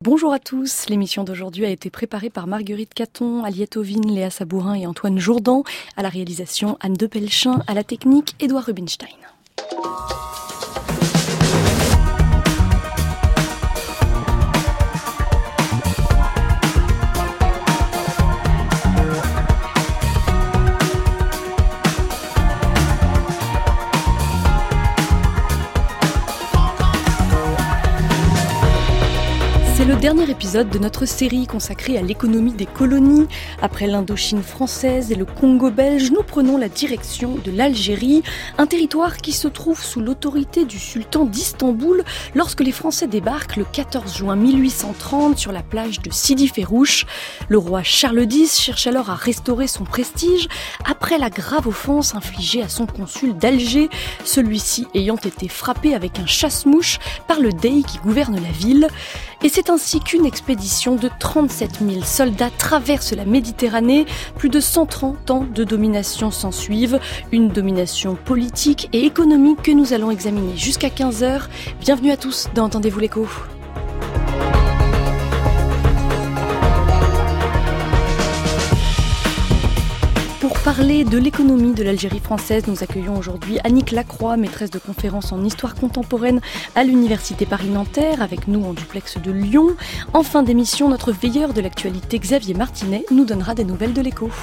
Bonjour à tous, l'émission d'aujourd'hui a été préparée par Marguerite Caton, Aliette Ovine, Léa Sabourin et Antoine Jourdan, à la réalisation Anne de Pelchin, à la technique Édouard Rubinstein. C'est le dernier épisode de notre série consacrée à l'économie des colonies. Après l'Indochine française et le Congo belge, nous prenons la direction de l'Algérie, un territoire qui se trouve sous l'autorité du sultan d'Istanbul lorsque les Français débarquent le 14 juin 1830 sur la plage de Sidi Ferrouche. Le roi Charles X cherche alors à restaurer son prestige après la grave offense infligée à son consul d'Alger, celui-ci ayant été frappé avec un chasse-mouche par le Dey qui gouverne la ville. Et c'est ainsi qu'une expédition de 37 000 soldats traverse la Méditerranée. Plus de 130 ans de domination s'ensuivent. Une domination politique et économique que nous allons examiner jusqu'à 15h. Bienvenue à tous dans Entendez-vous l'écho. Pour parler de l'économie de l'Algérie française, nous accueillons aujourd'hui Annick Lacroix, maîtresse de conférences en histoire contemporaine à l'Université Paris-Nanterre, avec nous en duplex de Lyon. En fin d'émission, notre veilleur de l'actualité, Xavier Martinet, nous donnera des nouvelles de l'écho.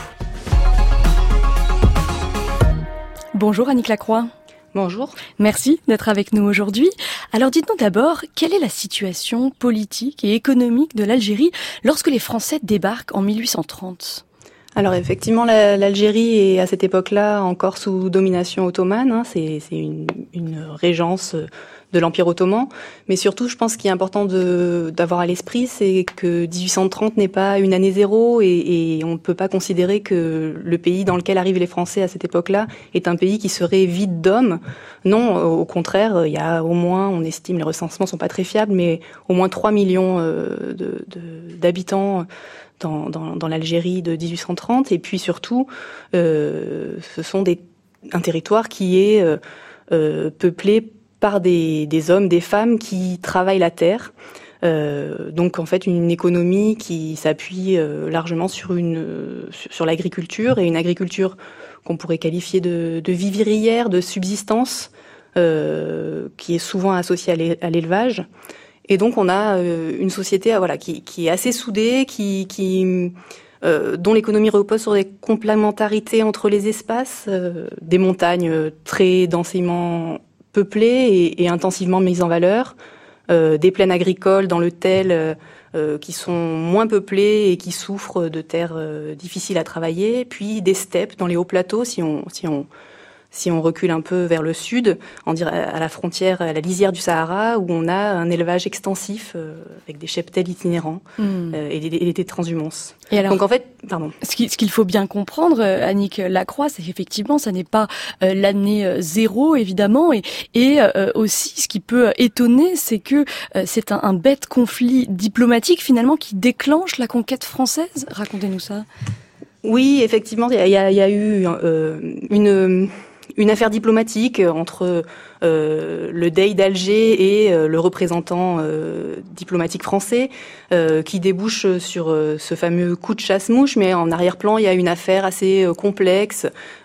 Bonjour Annick Lacroix. Bonjour. Merci d'être avec nous aujourd'hui. Alors dites-nous d'abord, quelle est la situation politique et économique de l'Algérie lorsque les Français débarquent en 1830 ? Alors effectivement, l'Algérie est à cette époque-là encore sous domination ottomane. C'est une régence de l'Empire ottoman. Mais surtout, je pense qu'il est important d'avoir à l'esprit, c'est que 1830 n'est pas une année zéro et on ne peut pas considérer que le pays dans lequel arrivent les Français à cette époque-là est un pays qui serait vide d'hommes. Non, au contraire, il y a au moins, on estime, les recensements sont pas très fiables, mais au moins 3 millions d'habitants dans l'Algérie de 1830, et puis surtout, ce sont un territoire qui est peuplé par des hommes, des femmes qui travaillent la terre. Donc en fait une économie qui s'appuie largement sur l'agriculture, et une agriculture qu'on pourrait qualifier de vivrière, de subsistance, qui est souvent associée à l'élevage. Et donc on a une société qui est assez soudée, dont l'économie repose sur des complémentarités entre les espaces, des montagnes très densément peuplées et intensivement mises en valeur, des plaines agricoles dans le Tel qui sont moins peuplées et qui souffrent de terres difficiles à travailler, puis des steppes dans les hauts plateaux si on recule un peu vers le sud, à la frontière, à la lisière du Sahara, où on a un élevage extensif avec des cheptels itinérants et des transhumances. Et alors, donc en fait, ce qu'il faut bien comprendre, Annick Lacroix, c'est qu'effectivement, ça n'est pas l'année zéro, évidemment, et aussi, ce qui peut étonner, c'est que c'est un bête conflit diplomatique, finalement, qui déclenche la conquête française. Racontez-nous ça. Oui, effectivement, il y a eu une affaire diplomatique entre le Dey d'Alger et le représentant diplomatique français qui débouche sur ce fameux coup de chasse-mouche, mais en arrière-plan il y a une affaire assez complexe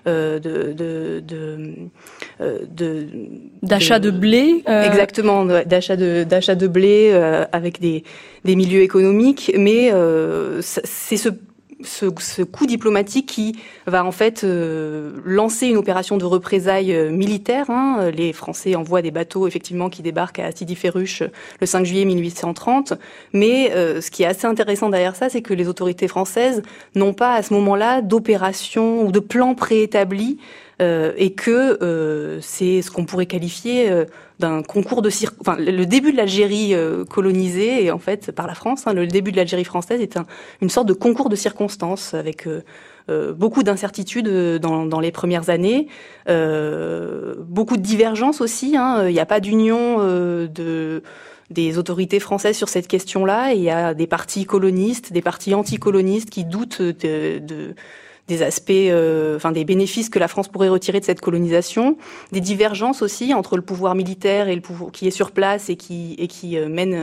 d'achat de blé. Exactement, d'achat de blé avec des milieux économiques, mais c'est ce coup diplomatique qui va en fait lancer une opération de représailles militaire. Les Français envoient des bateaux effectivement qui débarquent à Sidi Ferrouche le 5 juillet 1830. Mais ce qui est assez intéressant derrière ça, c'est que les autorités françaises n'ont pas à ce moment-là d'opération ou de plan préétabli et que c'est ce qu'on pourrait qualifier d'un concours de le début de l'Algérie colonisée et en fait par la France, le début de l'Algérie française est une sorte de concours de circonstances avec beaucoup d'incertitudes dans les premières années, beaucoup de divergences aussi. Il n'y a pas d'union des autorités françaises sur cette question-là. Il y a des partis colonistes, des partis anticolonistes qui doutent des aspects, des bénéfices que la France pourrait retirer de cette colonisation, des divergences aussi entre le pouvoir militaire et le pouvoir qui est sur place et qui mène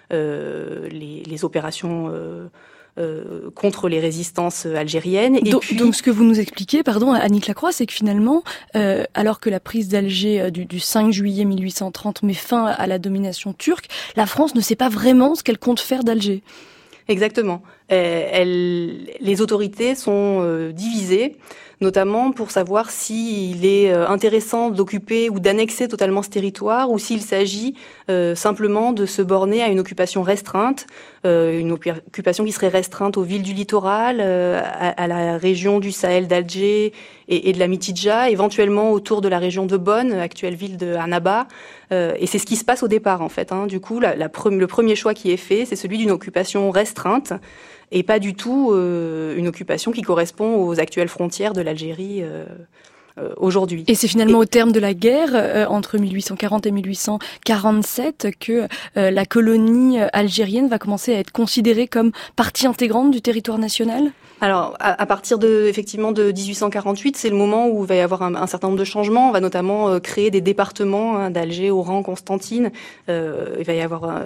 les opérations contre les résistances algériennes. Et donc ce que vous nous expliquez, Annick Lacroix, c'est que finalement, alors que la prise d'Alger du 5 juillet 1830 met fin à la domination turque, la France ne sait pas vraiment ce qu'elle compte faire d'Alger. Exactement. Les autorités sont divisées, notamment pour savoir s'il est intéressant d'occuper ou d'annexer totalement ce territoire ou s'il s'agit simplement de se borner à une occupation restreinte, une occupation qui serait restreinte aux villes du littoral, à la région du Sahel d'Alger et de la Mitidja, éventuellement autour de la région de Bonn, actuelle ville de Annaba. Et c'est ce qui se passe au départ, en fait. Du coup, le premier choix qui est fait, c'est celui d'une occupation restreinte et pas du tout une occupation qui correspond aux actuelles frontières de l'Algérie aujourd'hui. Et c'est finalement au terme de la guerre, entre 1840 et 1847, que la colonie algérienne va commencer à être considérée comme partie intégrante du territoire national ? Alors, à partir de 1848, c'est le moment où il va y avoir un certain nombre de changements. On va notamment créer des départements d'Alger, Oran, Constantine. Il va y avoir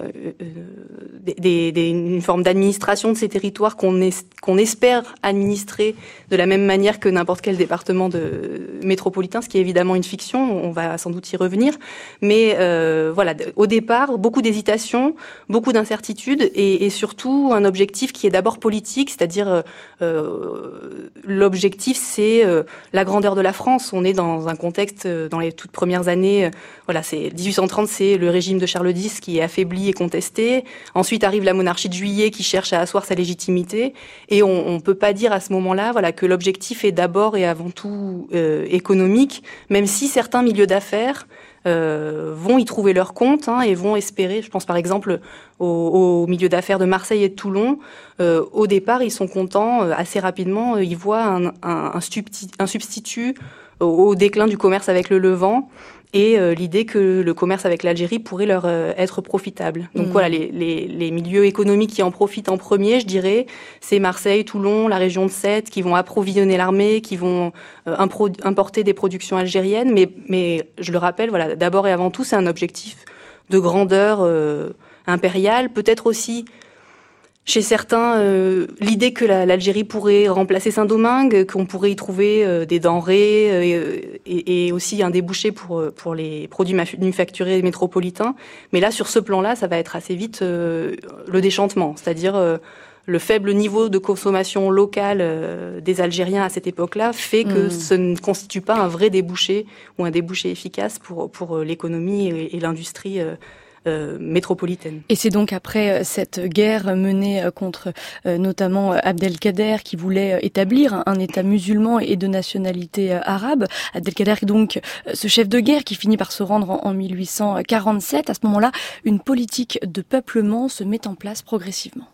une forme d'administration de ces territoires qu'on espère administrer de la même manière que n'importe quel département métropolitain, ce qui est évidemment une fiction. On va sans doute y revenir. Mais voilà, au départ, beaucoup d'hésitations, beaucoup d'incertitudes et surtout un objectif qui est d'abord politique, c'est-à-dire l'objectif, c'est la grandeur de la France. On est dans un contexte, dans les toutes premières années, c'est 1830, c'est le régime de Charles X qui est affaibli et contesté. Ensuite arrive la monarchie de Juillet qui cherche à asseoir sa légitimité. Et on peut pas dire à ce moment-là, que l'objectif est d'abord et avant tout économique, même si certains milieux d'affaires vont y trouver leur compte et vont espérer. Je pense par exemple au milieu d'affaires de Marseille et de Toulon. Au départ, ils sont contents. Assez rapidement, ils voient un substitut au déclin du commerce avec le Levant et l'idée que le commerce avec l'Algérie pourrait leur être profitable. Donc voilà, les milieux économiques qui en profitent en premier, je dirais, c'est Marseille, Toulon, la région de Sète, qui vont approvisionner l'armée, qui vont importer des productions algériennes. Mais je le rappelle, d'abord et avant tout, c'est un objectif de grandeur impériale, peut-être aussi chez certains, l'idée que l'Algérie pourrait remplacer Saint-Domingue, qu'on pourrait y trouver des denrées et aussi un débouché pour les produits manufacturés métropolitains. Mais là, sur ce plan-là, ça va être assez vite le déchantement, c'est-à-dire le faible niveau de consommation locale des Algériens à cette époque-là fait que ce ne constitue pas un vrai débouché ou un débouché efficace pour l'économie et l'industrie métropolitaine. Et c'est donc après cette guerre menée contre notamment Abdelkader qui voulait établir un État musulman et de nationalité arabe. Abdelkader est donc ce chef de guerre qui finit par se rendre en 1847. À ce moment-là, une politique de peuplement se met en place progressivement.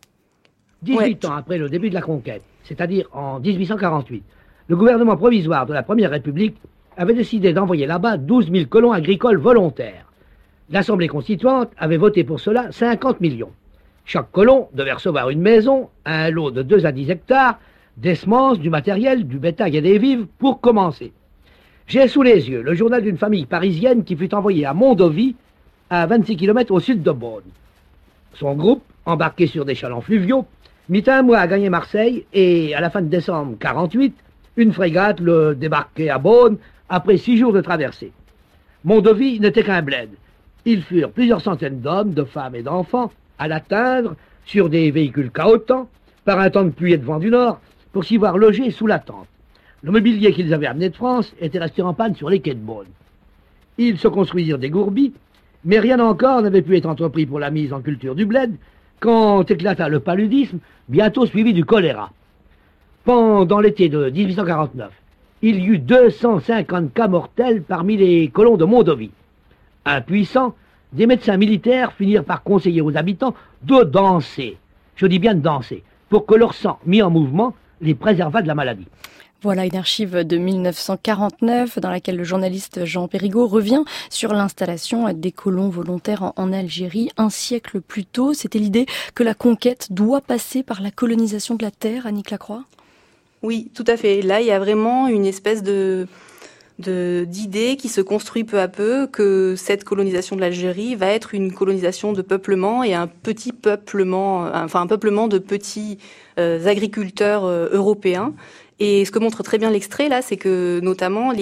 18 ans après le début de la conquête, c'est-à-dire en 1848, le gouvernement provisoire de la Première République avait décidé d'envoyer là-bas 12 000 colons agricoles volontaires. L'Assemblée constituante avait voté pour cela 50 millions. Chaque colon devait recevoir une maison, un lot de 2 à 10 hectares, des semences, du matériel, du bétail et des vivres pour commencer. J'ai sous les yeux le journal d'une famille parisienne qui fut envoyée à Mondovì, à 26 km au sud de Beaune. Son groupe, embarqué sur des chalands fluviaux, mit un mois à gagner Marseille et, à la fin de décembre 48, une frégate le débarquait à Beaune après 6 jours de traversée. Mondovì n'était qu'un bled. Ils furent plusieurs centaines d'hommes, de femmes et d'enfants à l'atteindre sur des véhicules cahotants par un temps de pluie et de vent du nord pour s'y voir loger sous la tente. Le mobilier qu'ils avaient amené de France était resté en panne sur les quais de Beaune. Ils se construisirent des gourbis, mais rien encore n'avait pu être entrepris pour la mise en culture du bled quand éclata le paludisme, bientôt suivi du choléra. Pendant l'été de 1849, il y eut 250 cas mortels parmi les colons de Mondovì. Impuissants, des médecins militaires finirent par conseiller aux habitants de danser, je dis bien de danser, pour que leur sang mis en mouvement les préservât de la maladie. Voilà une archive de 1949 dans laquelle le journaliste Jean Périgot revient sur l'installation des colons volontaires en Algérie. Un siècle plus tôt, c'était l'idée que la conquête doit passer par la colonisation de la terre, Annick Lacroix ? Oui, tout à fait. Là, il y a vraiment une espèce de d'idées qui se construit peu à peu que cette colonisation de l'Algérie va être une colonisation de peuplement et un peuplement de petits agriculteurs européens. Et ce que montre très bien l'extrait là, c'est que notamment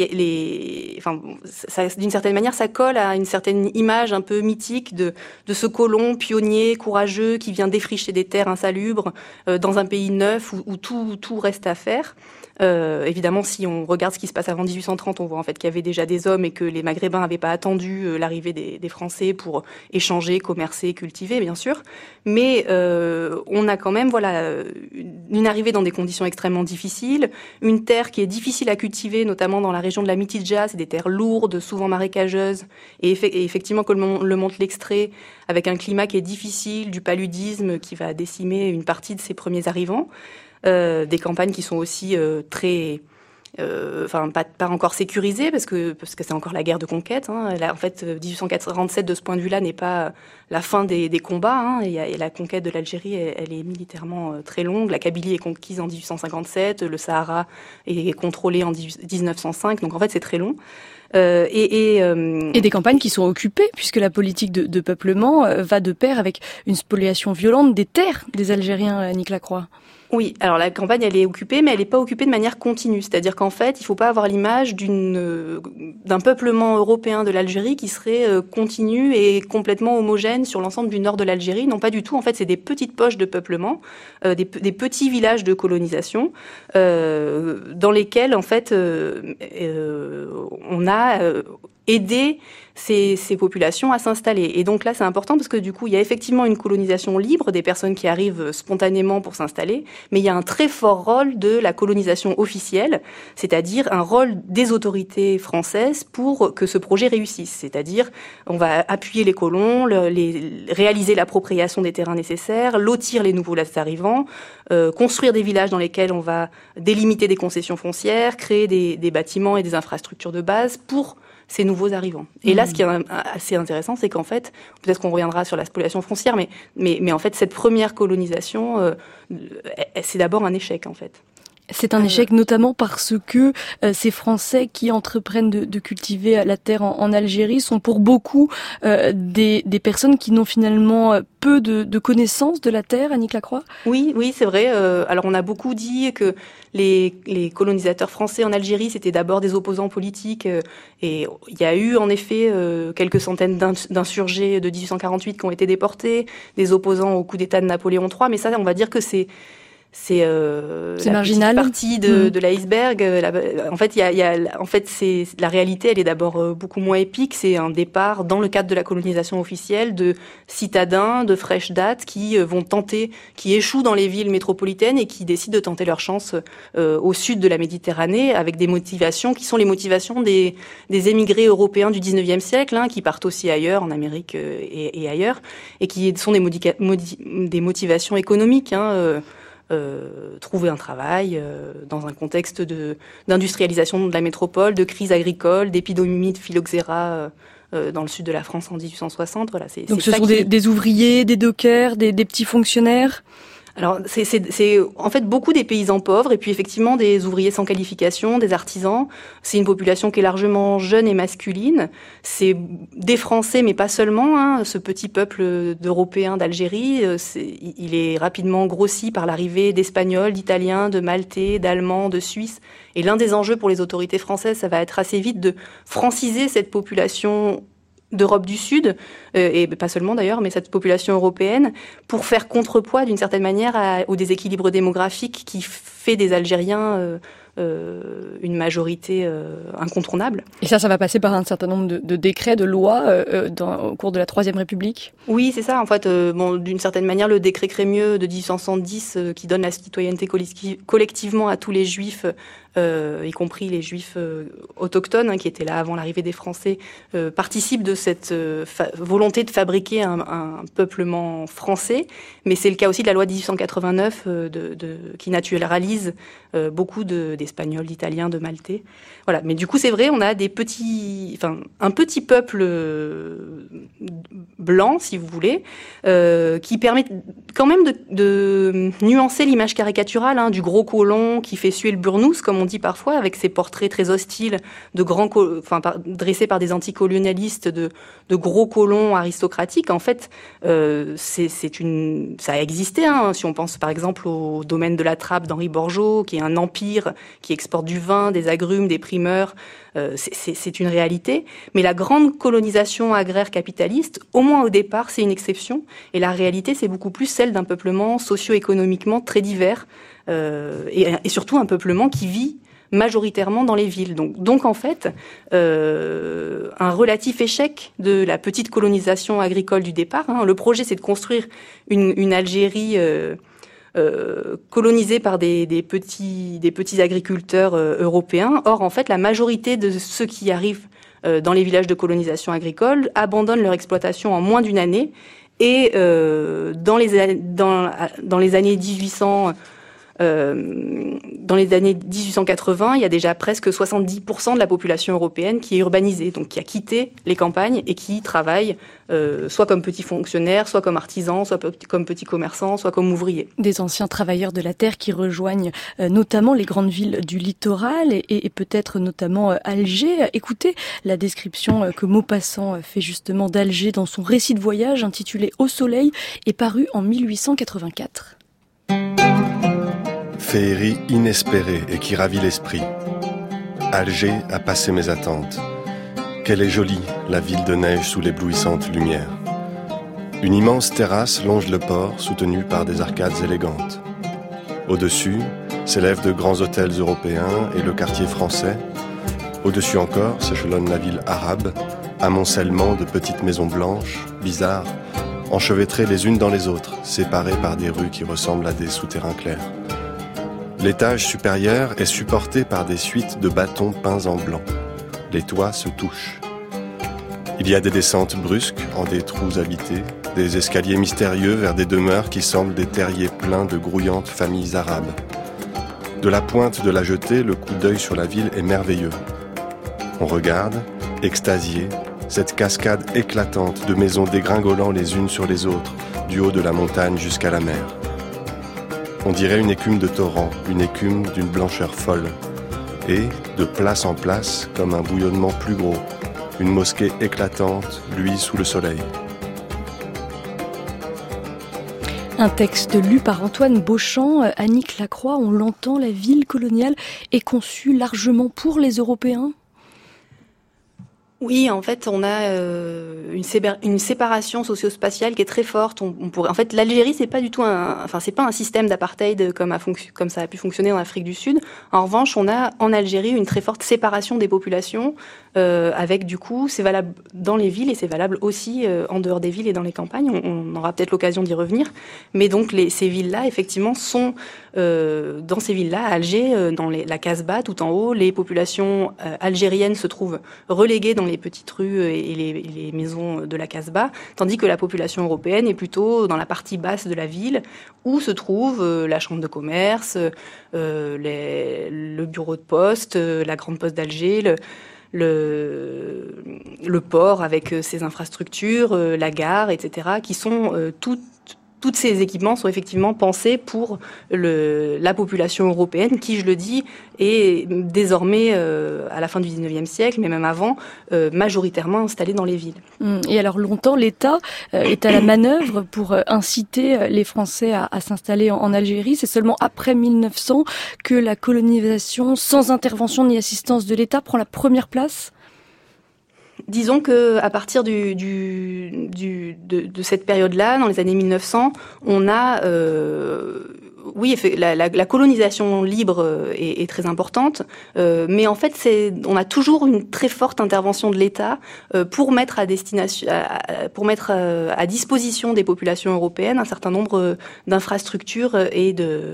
d'une certaine manière, ça colle à une certaine image un peu mythique de ce colon pionnier, courageux, qui vient défricher des terres insalubres dans un pays neuf où tout reste à faire. Évidemment, si on regarde ce qui se passe avant 1830, on voit en fait qu'il y avait déjà des hommes et que les Maghrébins n'avaient pas attendu l'arrivée des Français pour échanger, commercer, cultiver, bien sûr. Mais on a quand même une arrivée dans des conditions extrêmement difficiles, une terre qui est difficile à cultiver, notamment dans la région de la Mitidja. C'est des terres lourdes, souvent marécageuses, et effectivement, comme le montre l'extrait, avec un climat qui est difficile, du paludisme qui va décimer une partie de ces premiers arrivants. Des campagnes qui sont aussi pas encore sécurisées parce que c'est encore la guerre de conquête. Là, en fait, 1847 de ce point de vue-là n'est pas la fin des combats. Et la conquête de l'Algérie, elle est militairement très longue. La Kabylie est conquise en 1857, le Sahara est contrôlé en 1905. Donc en fait, c'est très long. Et des campagnes qui sont occupées, puisque la politique de peuplement va de pair avec une spoliation violente des terres des Algériens, Annick Lacroix. Oui, alors la campagne, elle est occupée, mais elle n'est pas occupée de manière continue. C'est-à-dire qu'en fait, il ne faut pas avoir l'image d'un peuplement européen de l'Algérie qui serait continu et complètement homogène sur l'ensemble du nord de l'Algérie. Non, pas du tout. En fait, c'est des petites poches de peuplement, des petits villages de colonisation, dans lesquels, en fait, on a aidé ces populations à s'installer. Et donc là, c'est important parce que du coup, il y a effectivement une colonisation libre des personnes qui arrivent spontanément pour s'installer, mais il y a un très fort rôle de la colonisation officielle, c'est-à-dire un rôle des autorités françaises pour que ce projet réussisse. C'est-à-dire, on va appuyer les colons, réaliser l'appropriation des terrains nécessaires, lotir les nouveaux arrivants, construire des villages dans lesquels on va délimiter des concessions foncières, créer des bâtiments et des infrastructures de base pour ces nouveaux arrivants. Et là, ce qui est assez intéressant, c'est qu'en fait, peut-être qu'on reviendra sur la spoliation foncière, mais en fait, cette première colonisation, c'est d'abord un échec, en fait. C'est un échec notamment parce que ces Français qui entreprennent de cultiver la terre en Algérie sont pour beaucoup des personnes qui n'ont finalement peu de connaissances de la terre, Annick Lacroix. Oui, c'est vrai. Alors on a beaucoup dit que les colonisateurs français en Algérie, c'était d'abord des opposants politiques. Et il y a eu en effet quelques centaines d'insurgés de 1848 qui ont été déportés, des opposants au coup d'État de Napoléon III. Mais ça, on va dire que c'est marginal. Petite partie de l'iceberg. En fait, c'est la réalité. Elle est d'abord beaucoup moins épique. C'est un départ dans le cadre de la colonisation officielle de citadins de fraîche date qui qui échouent dans les villes métropolitaines et qui décident de tenter leur chance au sud de la Méditerranée avec des motivations qui sont les motivations des émigrés européens du 19e siècle, qui partent aussi ailleurs, en Amérique et ailleurs, et qui sont des motivations économiques. Trouver un travail dans un contexte d'industrialisation de la métropole, de crise agricole, d'épidémie de phylloxéra dans le sud de la France en 1860. Voilà, donc ce sont des ouvriers, des dockers, des petits fonctionnaires. Alors, c'est en fait beaucoup des paysans pauvres et puis effectivement des ouvriers sans qualification, des artisans. C'est une population qui est largement jeune et masculine. C'est des Français, mais pas seulement. Ce petit peuple d'Européens d'Algérie, il est rapidement grossi par l'arrivée d'Espagnols, d'Italiens, de Maltais, d'Allemands, de Suisses. Et l'un des enjeux pour les autorités françaises, ça va être assez vite de franciser cette population d'Europe du Sud, et pas seulement d'ailleurs, mais cette population européenne, pour faire contrepoids d'une certaine manière au déséquilibre démographique qui fait des Algériens une majorité incontournable. Et ça va passer par un certain nombre de décrets, de lois au cours de la Troisième République. Oui, c'est ça. En fait, d'une certaine manière, le décret Crémieux de 1870 qui donne la citoyenneté collectivement à tous les Juifs, y compris les Juifs autochtones qui étaient là avant l'arrivée des Français, participe de cette volonté de fabriquer un peuplement français. Mais c'est le cas aussi de la loi de 1889 qui naturalise beaucoup des d'Espagnols, d'Italiens, de Maltais. Voilà. Mais du coup, c'est vrai, on a un petit peuple blanc, si vous voulez, qui permet quand même de nuancer l'image caricaturale du gros colon qui fait suer le burnous, comme on dit parfois, avec ses portraits très hostiles de dressés par des anticolonialistes de gros colons aristocratiques. En fait, ça a existé. Si on pense par exemple au domaine de la Trappe d'Henri Borgeaud, qui est un empire qui exporte du vin, des agrumes, des primeurs. C'est une réalité. Mais la grande colonisation agraire capitaliste, au moins au départ, c'est une exception. Et la réalité, c'est beaucoup plus celle d'un peuplement socio-économiquement très divers et surtout un peuplement qui vit majoritairement dans les villes. Donc en fait, un relatif échec de la petite colonisation agricole du départ. Le projet, c'est de construire une Algérie colonisée par des petits agriculteurs européens. Or, en fait, la majorité de ceux qui arrivent dans les villages de colonisation agricole abandonnent leur exploitation en moins d'une année. Et dans les années 1880, il y a déjà presque 70% de la population européenne qui est urbanisée, donc qui a quitté les campagnes et qui travaille soit comme petits fonctionnaires, soit comme artisans, soit comme petits commerçants, soit comme ouvriers. Des anciens travailleurs de la terre qui rejoignent notamment les grandes villes du littoral et peut-être notamment Alger. Écoutez la description que Maupassant fait justement d'Alger dans son récit de voyage intitulé « Au soleil » et paru en 1884. Féerie inespérée et qui ravit l'esprit. Alger a passé mes attentes. Qu'elle est jolie, la ville de neige sous l'éblouissante lumière. Une immense terrasse longe le port, soutenue par des arcades élégantes. Au-dessus, s'élèvent de grands hôtels européens et le quartier français. Au-dessus encore s'échelonne la ville arabe, amoncellement de petites maisons blanches, bizarres, enchevêtrées les unes dans les autres, séparées par des rues qui ressemblent à des souterrains clairs. L'étage supérieur est supporté par des suites de bâtons peints en blanc. Les toits se touchent. Il y a des descentes brusques en des trous habités, des escaliers mystérieux vers des demeures qui semblent des terriers pleins de grouillantes familles arabes. De la pointe de la jetée, le coup d'œil sur la ville est merveilleux. On regarde, extasié, cette cascade éclatante de maisons dégringolant les unes sur les autres, du haut de la montagne jusqu'à la mer. On dirait une écume de torrent, une écume d'une blancheur folle. Et, de place en place, comme un bouillonnement plus gros, une mosquée éclatante luit sous le soleil. Un texte lu par Antoine Beauchamp. Annick Lacroix, on l'entend, la ville coloniale est conçue largement pour les Européens ? Oui, en fait, on a une séparation socio-spatiale qui est très forte. En fait, l'Algérie, c'est pas du tout c'est pas un système d'apartheid comme ça a pu fonctionner en Afrique du Sud. En revanche, on a en Algérie une très forte séparation des populations, avec du coup, c'est valable dans les villes et c'est valable aussi en dehors des villes et dans les campagnes. On aura peut-être l'occasion d'y revenir. Mais donc, ces villes-là, effectivement, sont dans ces villes-là, à Alger, dans la Casbah, tout en haut, les populations algériennes se trouvent reléguées dans les petites rues et les maisons de la Casbah, tandis que la population européenne est plutôt dans la partie basse de la ville, où se trouve la chambre de commerce, le bureau de poste, la grande poste d'Alger, le port avec ses infrastructures, la gare, etc., qui sont tous ces équipements sont effectivement pensés pour la population européenne qui, je le dis, est désormais, à la fin du 19e siècle, mais même avant, majoritairement installée dans les villes. Et alors longtemps, l'État est à la manœuvre pour inciter les Français à s'installer en Algérie. C'est seulement après 1900 que la colonisation, sans intervention ni assistance de l'État, prend la première place. Disons que à partir de cette période-là, dans les années 1900, on a la colonisation libre est très importante, mais en fait on a toujours une très forte intervention de l'État pour mettre à disposition des populations européennes un certain nombre d'infrastructures et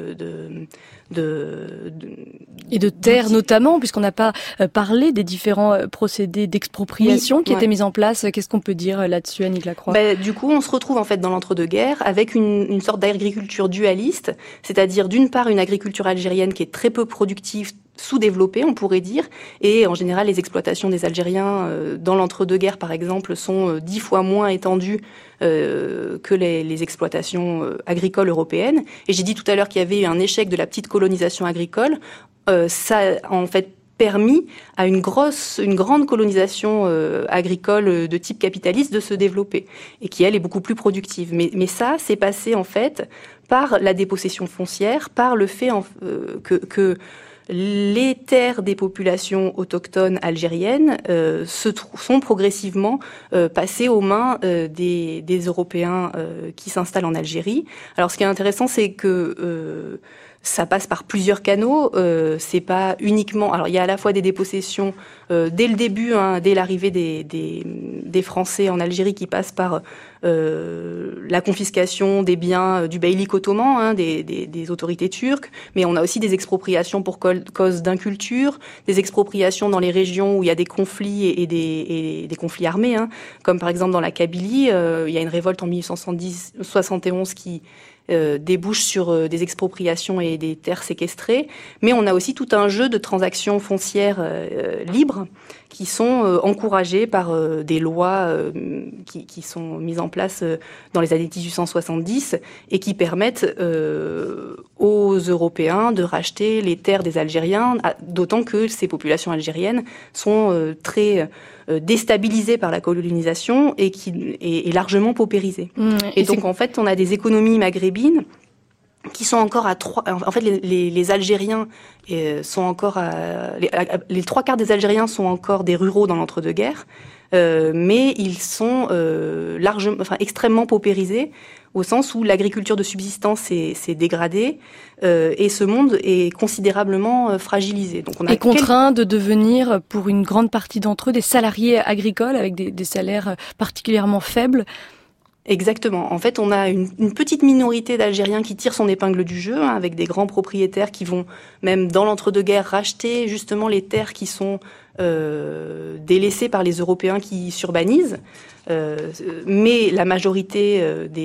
de terres notamment, puisqu'on n'a pas parlé des différents procédés d'expropriation qui étaient mis en place. Qu'est-ce qu'on peut dire là-dessus, Annick Lacroix ? Du coup, on se retrouve en fait dans l'entre-deux-guerres avec une sorte d'agriculture dualiste, c'est-à-dire d'une part une agriculture algérienne qui est très peu productive, sous-développée, on pourrait dire. Et en général, les exploitations des Algériens dans l'entre-deux-guerres, par exemple, sont 10 fois moins étendues que les exploitations agricoles européennes. Et j'ai dit tout à l'heure qu'il y avait eu un échec de la petite colonisation agricole. Ça a en fait permis à une grande colonisation agricole de type capitaliste de se développer et qui, elle, est beaucoup plus productive. Mais ça, c'est passé en fait par la dépossession foncière, par le fait que les terres des populations autochtones algériennes sont progressivement passées aux mains des Européens qui s'installent en Algérie. Alors, ce qui est intéressant, c'est que ça passe par plusieurs canaux. C'est pas uniquement. Alors, il y a à la fois des dépossessions dès le début, dès l'arrivée des Français en Algérie, qui passent par la confiscation des biens du beylik ottoman, des autorités turques. Mais on a aussi des expropriations pour cause d'inculture, des expropriations dans les régions où il y a des conflits et des conflits armés, comme par exemple dans la Kabylie. Il y a une révolte en 1871 qui débouche sur des expropriations et des terres séquestrées, mais on a aussi tout un jeu de transactions foncières libres qui sont encouragées par des lois qui sont mises en place dans les années 1870 et qui permettent aux Européens de racheter les terres des Algériens, d'autant que ces populations algériennes sont très déstabilisées par la colonisation et largement paupérisées. Et donc, en fait, on a des économies maghrébines qui sont encore à 3... En fait, les Algériens sont encore les 3/4 des Algériens sont encore des ruraux dans l'entre-deux-guerres, mais ils sont extrêmement paupérisés, au sens où l'agriculture de subsistance s'est dégradée et ce monde est considérablement fragilisé. Donc on a contraint de devenir, pour une grande partie d'entre eux, des salariés agricoles avec des salaires particulièrement faibles. Exactement. En fait, on a une petite minorité d'Algériens qui tirent son épingle du jeu, avec des grands propriétaires qui vont, même dans l'entre-deux-guerres, racheter justement les terres qui sont délaissées par les Européens qui s'urbanisent. Mais la majorité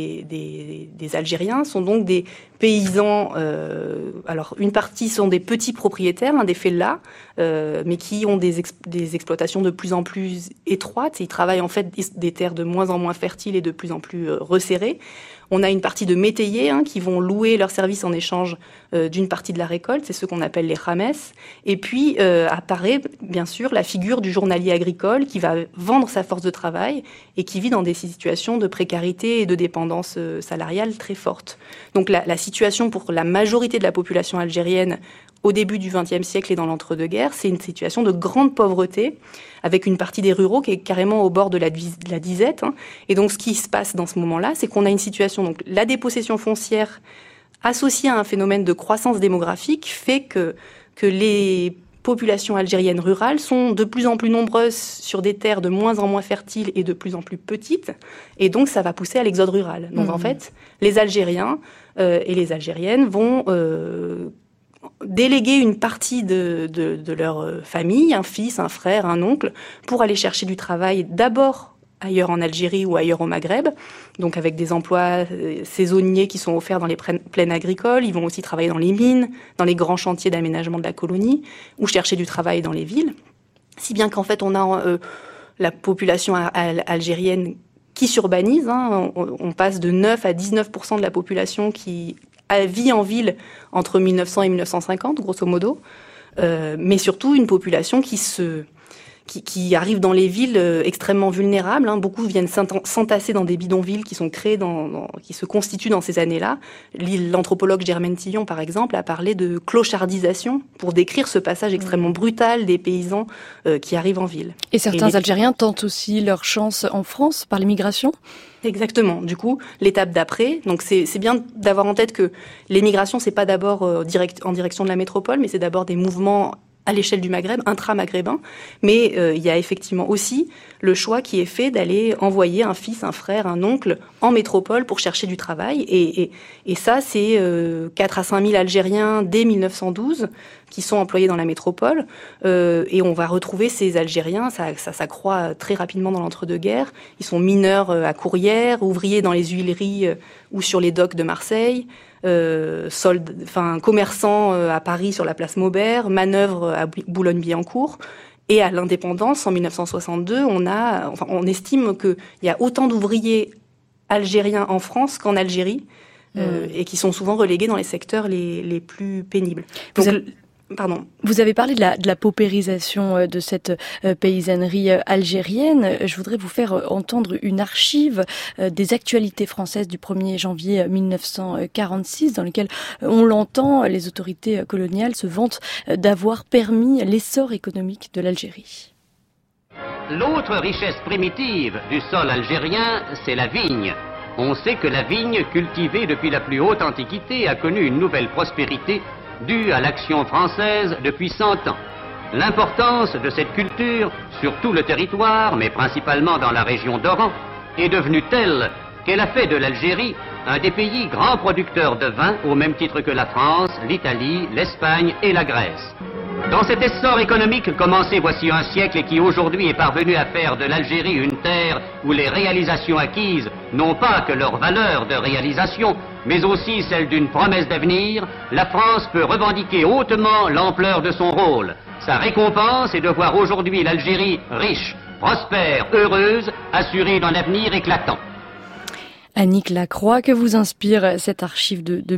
des Algériens sont donc des paysans. Alors, une partie sont des petits propriétaires, des fellahs, mais qui ont des exploitations de plus en plus étroites. Ils travaillent en fait des terres de moins en moins fertiles et de plus en plus resserrées. On a une partie de métayers qui vont louer leurs services en échange d'une partie de la récolte, c'est ce qu'on appelle les khames. Et puis apparaît bien sûr la figure du journalier agricole qui va vendre sa force de travail et qui vit dans des situations de précarité et de dépendance salariale très fortes. Donc la situation pour la majorité de la population algérienne au début du XXe siècle et dans l'entre-deux-guerres, c'est une situation de grande pauvreté, avec une partie des ruraux qui est carrément au bord de la disette. Et donc, ce qui se passe dans ce moment-là, c'est qu'on a une situation, donc la dépossession foncière associée à un phénomène de croissance démographique fait que les populations algériennes rurales sont de plus en plus nombreuses sur des terres de moins en moins fertiles et de plus en plus petites. Et donc, ça va pousser à l'exode rural. Donc, en fait, les Algériens et les Algériennes vont déléguer une partie de leur famille, un fils, un frère, un oncle, pour aller chercher du travail d'abord ailleurs en Algérie ou ailleurs au Maghreb, donc avec des emplois saisonniers qui sont offerts dans les plaines agricoles. Ils vont aussi travailler dans les mines, dans les grands chantiers d'aménagement de la colonie, ou chercher du travail dans les villes. Si bien qu'en fait, on a la population algérienne qui s'urbanise. On passe de 9 à 19% de la population qui vit en ville entre 1900 et 1950, grosso modo, mais surtout une population qui arrive dans les villes extrêmement vulnérables. Beaucoup viennent s'entasser dans des bidonvilles qui sont créés qui se constituent dans ces années-là. L'anthropologue Germaine Tillon, par exemple, a parlé de clochardisation pour décrire ce passage extrêmement brutal des paysans qui arrivent en ville. Et certains Algériens tentent aussi leur chance en France par l'immigration ? Exactement. Du coup, l'étape d'après, donc c'est bien d'avoir en tête que l'émigration, c'est pas d'abord en direction de la métropole, mais c'est d'abord des mouvements à l'échelle du Maghreb, intra-maghrébin, mais il y a effectivement aussi le choix qui est fait d'aller envoyer un fils, un frère, un oncle en métropole pour chercher du travail. Et ça, c'est 4 à 5 000 Algériens dès 1912 qui sont employés dans la métropole. Et on va retrouver ces Algériens, ça s'accroît très rapidement dans l'entre-deux-guerres. Ils sont mineurs à Courrières, ouvriers dans les huileries ou sur les docks de Marseille, commerçants à Paris sur la place Maubert, manœuvres à Boulogne-Billancourt. Et à l'indépendance, en 1962, on estime qu'il y a autant d'ouvriers algériens en France qu'en Algérie, et qui sont souvent relégués dans les secteurs les plus pénibles. Vous avez parlé de la paupérisation de cette paysannerie algérienne. Je voudrais vous faire entendre une archive des actualités françaises du 1er janvier 1946, dans lequel on l'entend, les autorités coloniales se vantent d'avoir permis l'essor économique de l'Algérie. L'autre richesse primitive du sol algérien, c'est la vigne. On sait que la vigne, cultivée depuis la plus haute antiquité, a connu une nouvelle prospérité due à l'action française depuis 100 ans. L'importance de cette culture sur tout le territoire, mais principalement dans la région d'Oran, est devenue telle qu'elle a fait de l'Algérie un des pays grands producteurs de vin, au même titre que la France, l'Italie, l'Espagne et la Grèce. Dans cet essor économique commencé voici un siècle et qui aujourd'hui est parvenu à faire de l'Algérie une terre où les réalisations acquises n'ont pas que leur valeur de réalisation, mais aussi celle d'une promesse d'avenir, la France peut revendiquer hautement l'ampleur de son rôle. Sa récompense est de voir aujourd'hui l'Algérie riche, prospère, heureuse, assurée d'un avenir éclatant. Annick Lacroix, que vous inspire cette archive de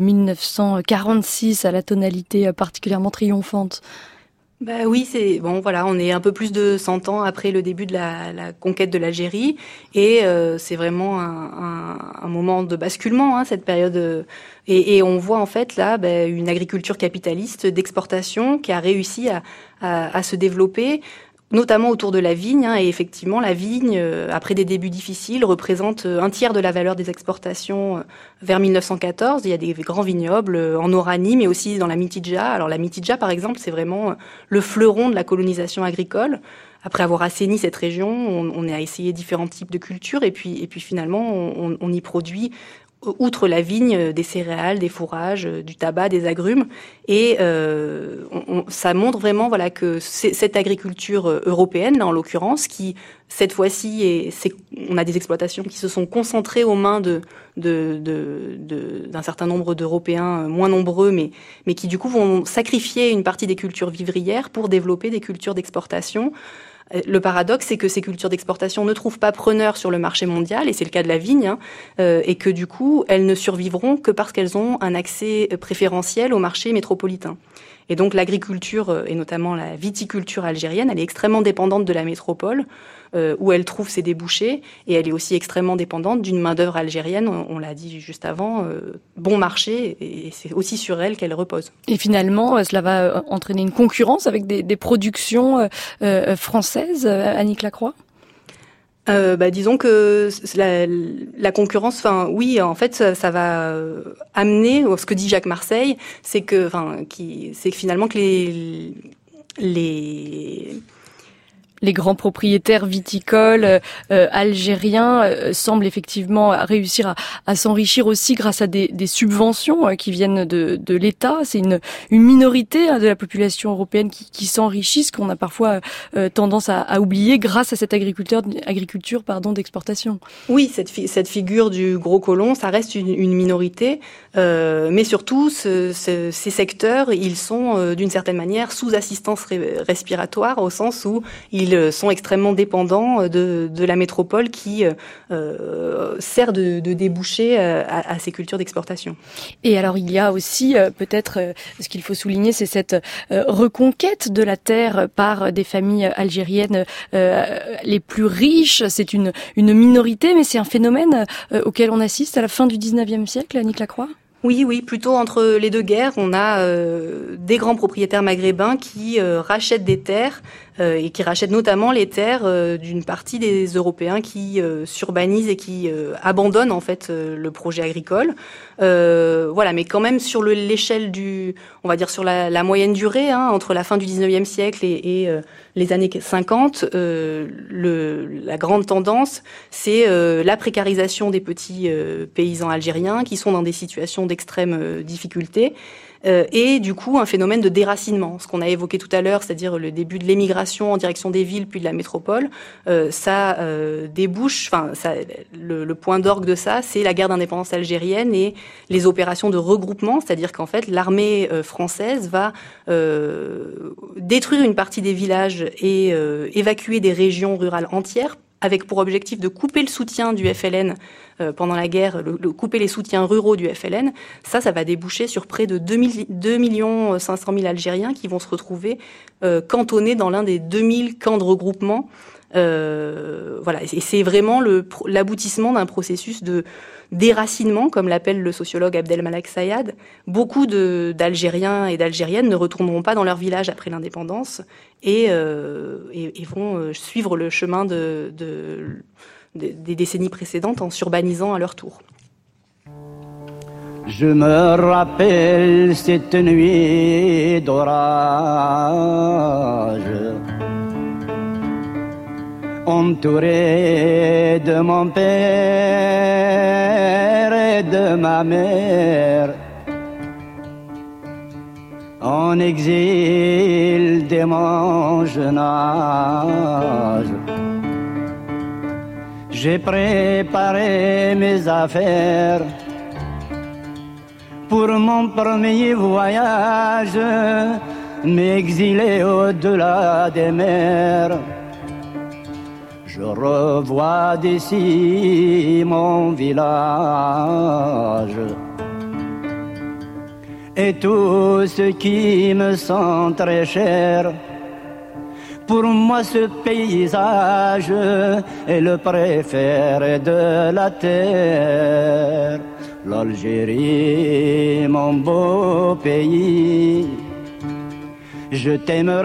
1946 à la tonalité particulièrement triomphante? Oui, on est un peu plus de 100 ans après le début de la conquête de l'Algérie, et c'est vraiment un moment de basculement, cette période. Et on voit en fait là une agriculture capitaliste d'exportation qui a réussi à se développer, notamment autour de la vigne, et effectivement la vigne, après des débuts difficiles, représente un tiers de la valeur des exportations vers 1914. Il y a des grands vignobles en Oranie, mais aussi dans la Mitidja. Alors la Mitidja, par exemple, c'est vraiment le fleuron de la colonisation agricole. Après avoir assaini cette région, on a essayé différents types de cultures, et puis finalement on y produit, outre la vigne, des céréales, des fourrages, du tabac, des agrumes, et ça montre vraiment que cette agriculture européenne, là en l'occurrence, qui cette fois-ci on a des exploitations qui se sont concentrées aux mains d'un certain nombre d'Européens moins nombreux, mais qui du coup vont sacrifier une partie des cultures vivrières pour développer des cultures d'exportation. Le paradoxe, c'est que ces cultures d'exportation ne trouvent pas preneur sur le marché mondial, et c'est le cas de la vigne, et que du coup, elles ne survivront que parce qu'elles ont un accès préférentiel au marché métropolitain. Et donc l'agriculture, et notamment la viticulture algérienne, elle est extrêmement dépendante de la métropole, où elle trouve ses débouchés, et elle est aussi extrêmement dépendante d'une main-d'œuvre algérienne, on l'a dit juste avant, bon marché, et c'est aussi sur elle qu'elle repose. Et finalement, cela va entraîner une concurrence avec des productions françaises, Annick Lacroix ? Disons que la concurrence, en fait, ça va amener, ce que dit Jacques Marseille, c'est que finalement que les grands propriétaires viticoles algériens semblent effectivement réussir à s'enrichir aussi grâce à des subventions qui viennent de l'État. C'est une minorité de la population européenne qui s'enrichit, ce qu'on a parfois tendance à oublier grâce à cette agriculture d'exportation. Oui, cette figure du gros colon, ça reste une minorité, mais surtout ces secteurs, ils sont d'une certaine manière sous assistance respiratoire, au sens où ils sont extrêmement dépendants de la métropole qui sert de débouché à ces cultures d'exportation. Et alors il y a aussi peut-être, ce qu'il faut souligner, c'est cette reconquête de la terre par des familles algériennes les plus riches. C'est une minorité, mais c'est un phénomène auquel on assiste à la fin du 19e siècle, Annick Lacroix ? Oui, plutôt entre les deux guerres, on a des grands propriétaires maghrébins qui rachètent des terres et qui rachète notamment les terres d'une partie des Européens qui s'urbanisent et qui abandonnent en fait le projet agricole. Voilà, mais quand même sur l'échelle on va dire sur la moyenne durée, entre la fin du 19e siècle et les années 50, la grande tendance, c'est la précarisation des petits paysans algériens qui sont dans des situations d'extrême difficulté. Et du coup un phénomène de déracinement, ce qu'on a évoqué tout à l'heure, c'est-à-dire le début de l'émigration en direction des villes puis de la métropole, ça débouche, le point d'orgue de ça, c'est la guerre d'indépendance algérienne et les opérations de regroupement, c'est-à-dire qu'en fait l'armée française va détruire une partie des villages et évacuer des régions rurales entières, avec pour objectif de couper le soutien du FLN pendant la guerre, couper les soutiens ruraux du FLN. Ça va déboucher sur près de 2 500 000 Algériens qui vont se retrouver cantonnés dans l'un des 2000 camps de regroupement. Voilà, et c'est vraiment l'aboutissement d'un processus de déracinement, comme l'appelle le sociologue Abdelmalek Sayad. Beaucoup d'Algériens et d'Algériennes ne retourneront pas dans leur village après l'indépendance et vont suivre le chemin des décennies précédentes en s'urbanisant à leur tour. Je me rappelle cette nuit d'orage, entouré de mon père et de ma mère, en exil dès mon jeune âge. J'ai préparé mes affaires pour mon premier voyage, m'exiler au-delà des mers. Je revois d'ici mon village et tout ce qui me sont très cher. Pour moi ce paysage est le préféré de la terre. L'Algérie, mon beau pays, je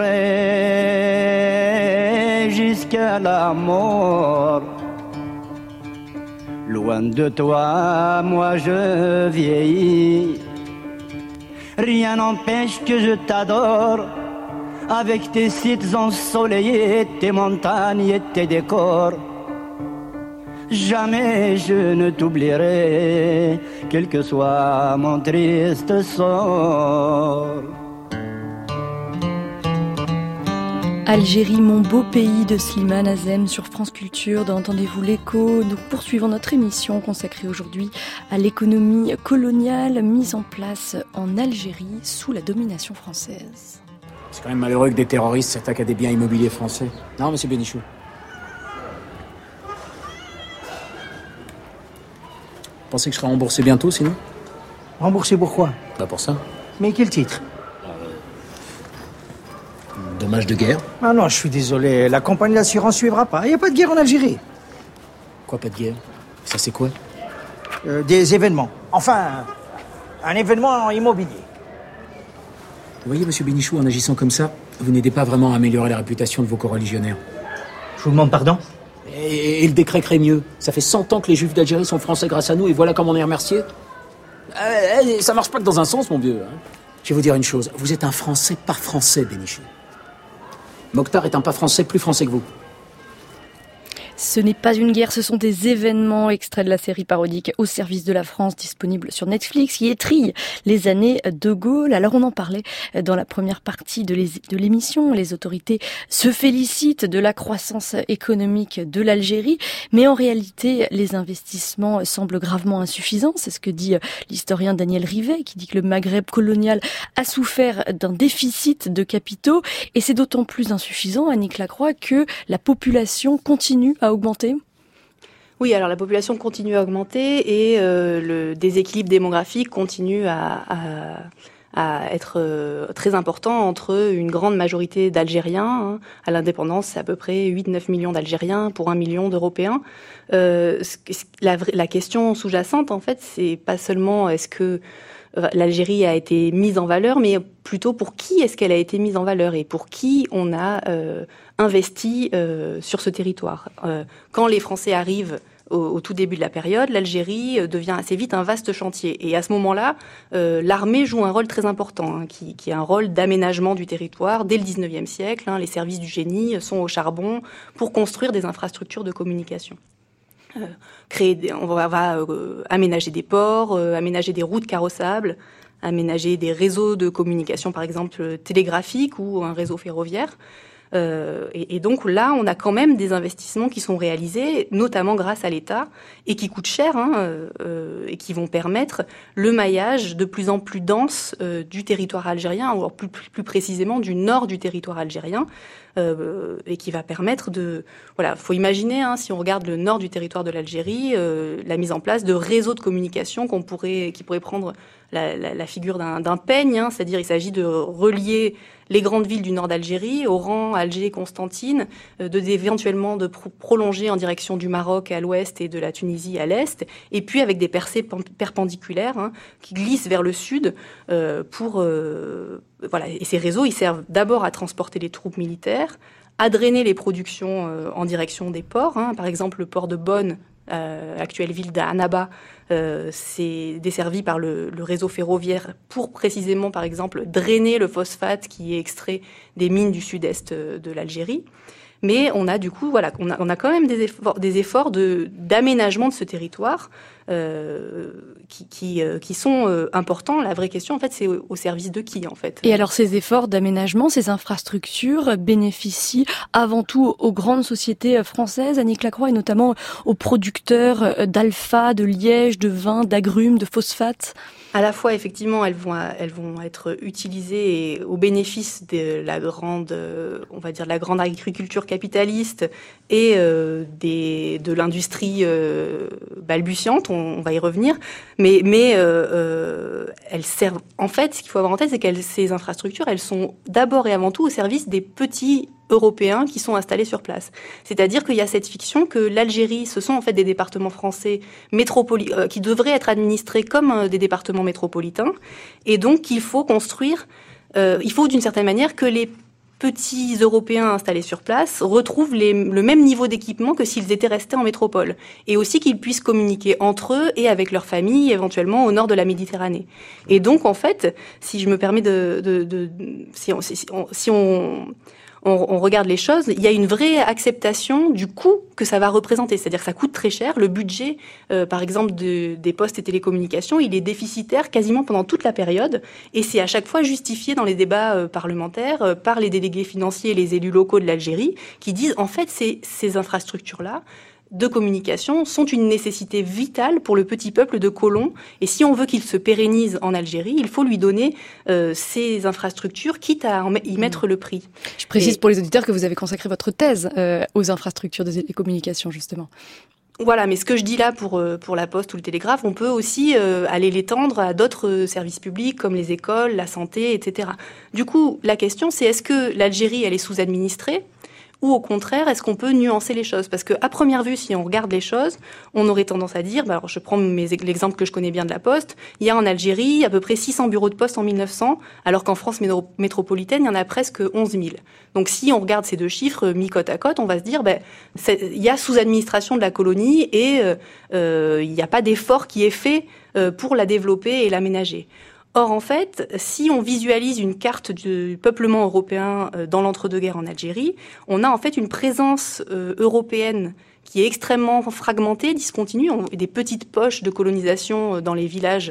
t'aimerai jusqu'à la mort. Loin de toi, moi je vieillis. Rien n'empêche que je t'adore, avec tes sites ensoleillés, tes montagnes et tes décors. Jamais je ne t'oublierai, quel que soit mon triste sort. Algérie, mon beau pays de Slimane Azem sur France Culture. Dans Entendez-vous l'écho, nous poursuivons notre émission consacrée aujourd'hui à l'économie coloniale mise en place en Algérie sous la domination française. C'est quand même malheureux que des terroristes s'attaquent à des biens immobiliers français. Non, monsieur Bénichou? Vous pensez que je serai remboursé bientôt, sinon? Remboursé pourquoi? Bah pour ça. Mais quel titre? Dommage de guerre. Ah non, je suis désolé, la compagnie d'assurance ne suivra pas. Il n'y a pas de guerre en Algérie. Quoi, pas de guerre? Ça, c'est quoi? Des événements. Enfin, un événement immobilier. Vous voyez, monsieur Bénichou, en agissant comme ça, vous n'aidez pas vraiment à améliorer la réputation de vos coreligionnaires. Je vous demande pardon? Et le décret Crémieux. Ça fait 100 ans que les Juifs d'Algérie sont français grâce à nous, et voilà comment on est remerciés. Ça marche pas que dans un sens, mon vieux. Je vais vous dire une chose. Vous êtes un Français pas français, Bénichou. Mokhtar est un pas français plus français que vous. Ce n'est pas une guerre, ce sont des événements, extraits de la série parodique Au service de la France, disponible sur Netflix, qui étrille les années de Gaulle. Alors on en parlait dans la première partie de l'émission. Les autorités se félicitent de la croissance économique de l'Algérie, mais en réalité, les investissements semblent gravement insuffisants. C'est ce que dit l'historien Daniel Rivet, qui dit que le Maghreb colonial a souffert d'un déficit de capitaux, et c'est d'autant plus insuffisant, Annick Lacroix, que la population continue à augmenter? Oui, alors la population continue à augmenter et le déséquilibre démographique continue à être très important entre une grande majorité d'Algériens. À l'indépendance, c'est à peu près 8-9 millions d'Algériens pour 1 million d'Européens. La question sous-jacente, en fait, c'est pas seulement est-ce que l'Algérie a été mise en valeur, mais plutôt pour qui est-ce qu'elle a été mise en valeur et pour qui on a investi sur ce territoire. Quand les Français arrivent au tout début de la période, l'Algérie devient assez vite un vaste chantier. Et à ce moment-là, l'armée joue un rôle très important, qui est un rôle d'aménagement du territoire. Dès le 19e siècle, les services du génie sont au charbon pour construire des infrastructures de communication. On va aménager des ports, aménager des routes carrossables, aménager des réseaux de communication, par exemple télégraphiques ou un réseau ferroviaire. Et donc là, on a quand même des investissements qui sont réalisés, notamment grâce à l'État, et qui coûtent cher, et qui vont permettre le maillage de plus en plus dense du territoire algérien, ou plus précisément du nord du territoire algérien, et qui va permettre de... Voilà, faut imaginer, si on regarde le nord du territoire de l'Algérie, la mise en place de réseaux de communication qui pourraient prendre la figure d'un peigne, c'est-à-dire il s'agit de relier les grandes villes du nord d'Algérie, Oran, Alger, Constantine, éventuellement de prolonger en direction du Maroc à l'ouest et de la Tunisie à l'est, et puis avec des percées perpendiculaires qui glissent vers le sud voilà. Et ces réseaux, ils servent d'abord à transporter les troupes militaires, à drainer les productions en direction des ports. Par exemple, le port de Bonn, actuelle ville d'Annaba, c'est desservi par le réseau ferroviaire pour précisément, par exemple, drainer le phosphate qui est extrait des mines du sud-est de l'Algérie. Mais on a du coup, on a quand même des efforts d'aménagement de ce territoire qui sont importants. La vraie question, en fait, c'est au service de qui, en fait. Et alors, ces efforts d'aménagement, ces infrastructures bénéficient avant tout aux grandes sociétés françaises, Annick Lacroix, et notamment aux producteurs d'alpha, de liège, de vin, d'agrumes, de phosphate. À la fois, effectivement, elles vont être utilisées au bénéfice de la grande, la grande agriculture capitaliste et de l'industrie balbutiante. On va y revenir, mais elles servent. En fait, ce qu'il faut avoir en tête, c'est que ces infrastructures, elles sont d'abord et avant tout au service des petits européens qui sont installés sur place. C'est-à-dire qu'il y a cette fiction que l'Algérie, ce sont en fait des départements français qui devraient être administrés comme des départements métropolitains, et donc il faut construire, il faut d'une certaine manière que les petits Européens installés sur place retrouvent le même niveau d'équipement que s'ils étaient restés en métropole, et aussi qu'ils puissent communiquer entre eux et avec leurs familles, éventuellement au nord de la Méditerranée. Et donc, en fait, si je me permets si on regarde les choses, il y a une vraie acceptation du coût que ça va représenter. C'est-à-dire que ça coûte très cher. Le budget, par exemple, des postes et télécommunications, il est déficitaire quasiment pendant toute la période. Et c'est à chaque fois justifié dans les débats parlementaires par les délégués financiers et les élus locaux de l'Algérie qui disent, en fait, ces infrastructures-là de communication sont une nécessité vitale pour le petit peuple de colons. Et si on veut qu'il se pérennise en Algérie, il faut lui donner ces infrastructures, quitte à y mettre le prix. Je précise pour les auditeurs que vous avez consacré votre thèse aux infrastructures de communication, justement. Voilà, mais ce que je dis là pour la Poste ou le Télégraphe, on peut aussi aller l'étendre à d'autres services publics comme les écoles, la santé, etc. Du coup, la question, c'est est-ce que l'Algérie, elle est sous-administrée ? Ou au contraire, est-ce qu'on peut nuancer les choses ? Parce qu'à première vue, si on regarde les choses, on aurait tendance à dire, alors je prends l'exemple que je connais bien de la Poste, il y a en Algérie à peu près 600 bureaux de poste en 1900, alors qu'en France métropolitaine, il y en a presque 11 000. Donc si on regarde ces deux chiffres mis côte à côte, on va se dire, il y a sous-administration de la colonie et il n'y a pas d'effort qui est fait pour la développer et l'aménager. Or, en fait, si on visualise une carte du peuplement européen dans l'entre-deux-guerres en Algérie, on a en fait une présence européenne qui est extrêmement fragmentée, discontinue, des petites poches de colonisation dans les villages,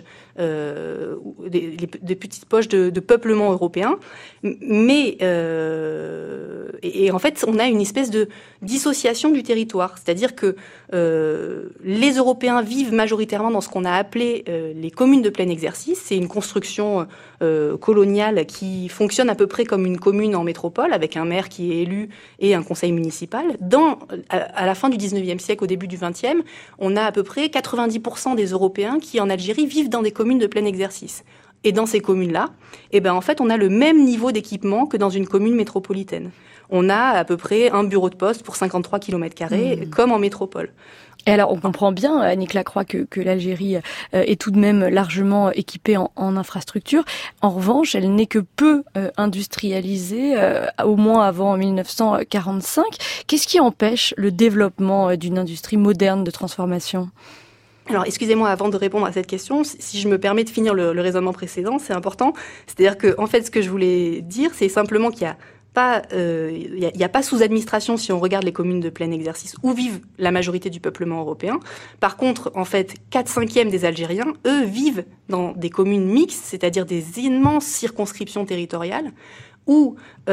des petites poches de peuplement européen. Mais et en fait, on a une espèce de dissociation du territoire, c'est-à-dire que les Européens vivent majoritairement dans ce qu'on a appelé les communes de plein exercice. C'est une construction coloniale qui fonctionne à peu près comme une commune en métropole, avec un maire qui est élu et un conseil municipal. À la fin du 19e siècle, au début du 20e, on a à peu près 90% des Européens qui, en Algérie, vivent dans des communes de plein exercice. Et dans ces communes-là, en fait, on a le même niveau d'équipement que dans une commune métropolitaine. On a à peu près un bureau de poste pour 53 km², comme en métropole. Et alors, on comprend bien, Annick Lacroix, que l'Algérie est tout de même largement équipée en infrastructures. En revanche, elle n'est que peu industrialisée, au moins avant 1945. Qu'est-ce qui empêche le développement d'une industrie moderne de transformation ? Alors, excusez-moi, avant de répondre à cette question, si je me permets de finir le raisonnement précédent, c'est important. C'est-à-dire que, en fait, ce que je voulais dire, c'est simplement qu'il y a pas sous-administration si on regarde les communes de plein exercice où vivent la majorité du peuplement européen. Par contre, en fait, 4/5 des Algériens, eux, vivent dans des communes mixtes, c'est-à-dire des immenses circonscriptions territoriales, où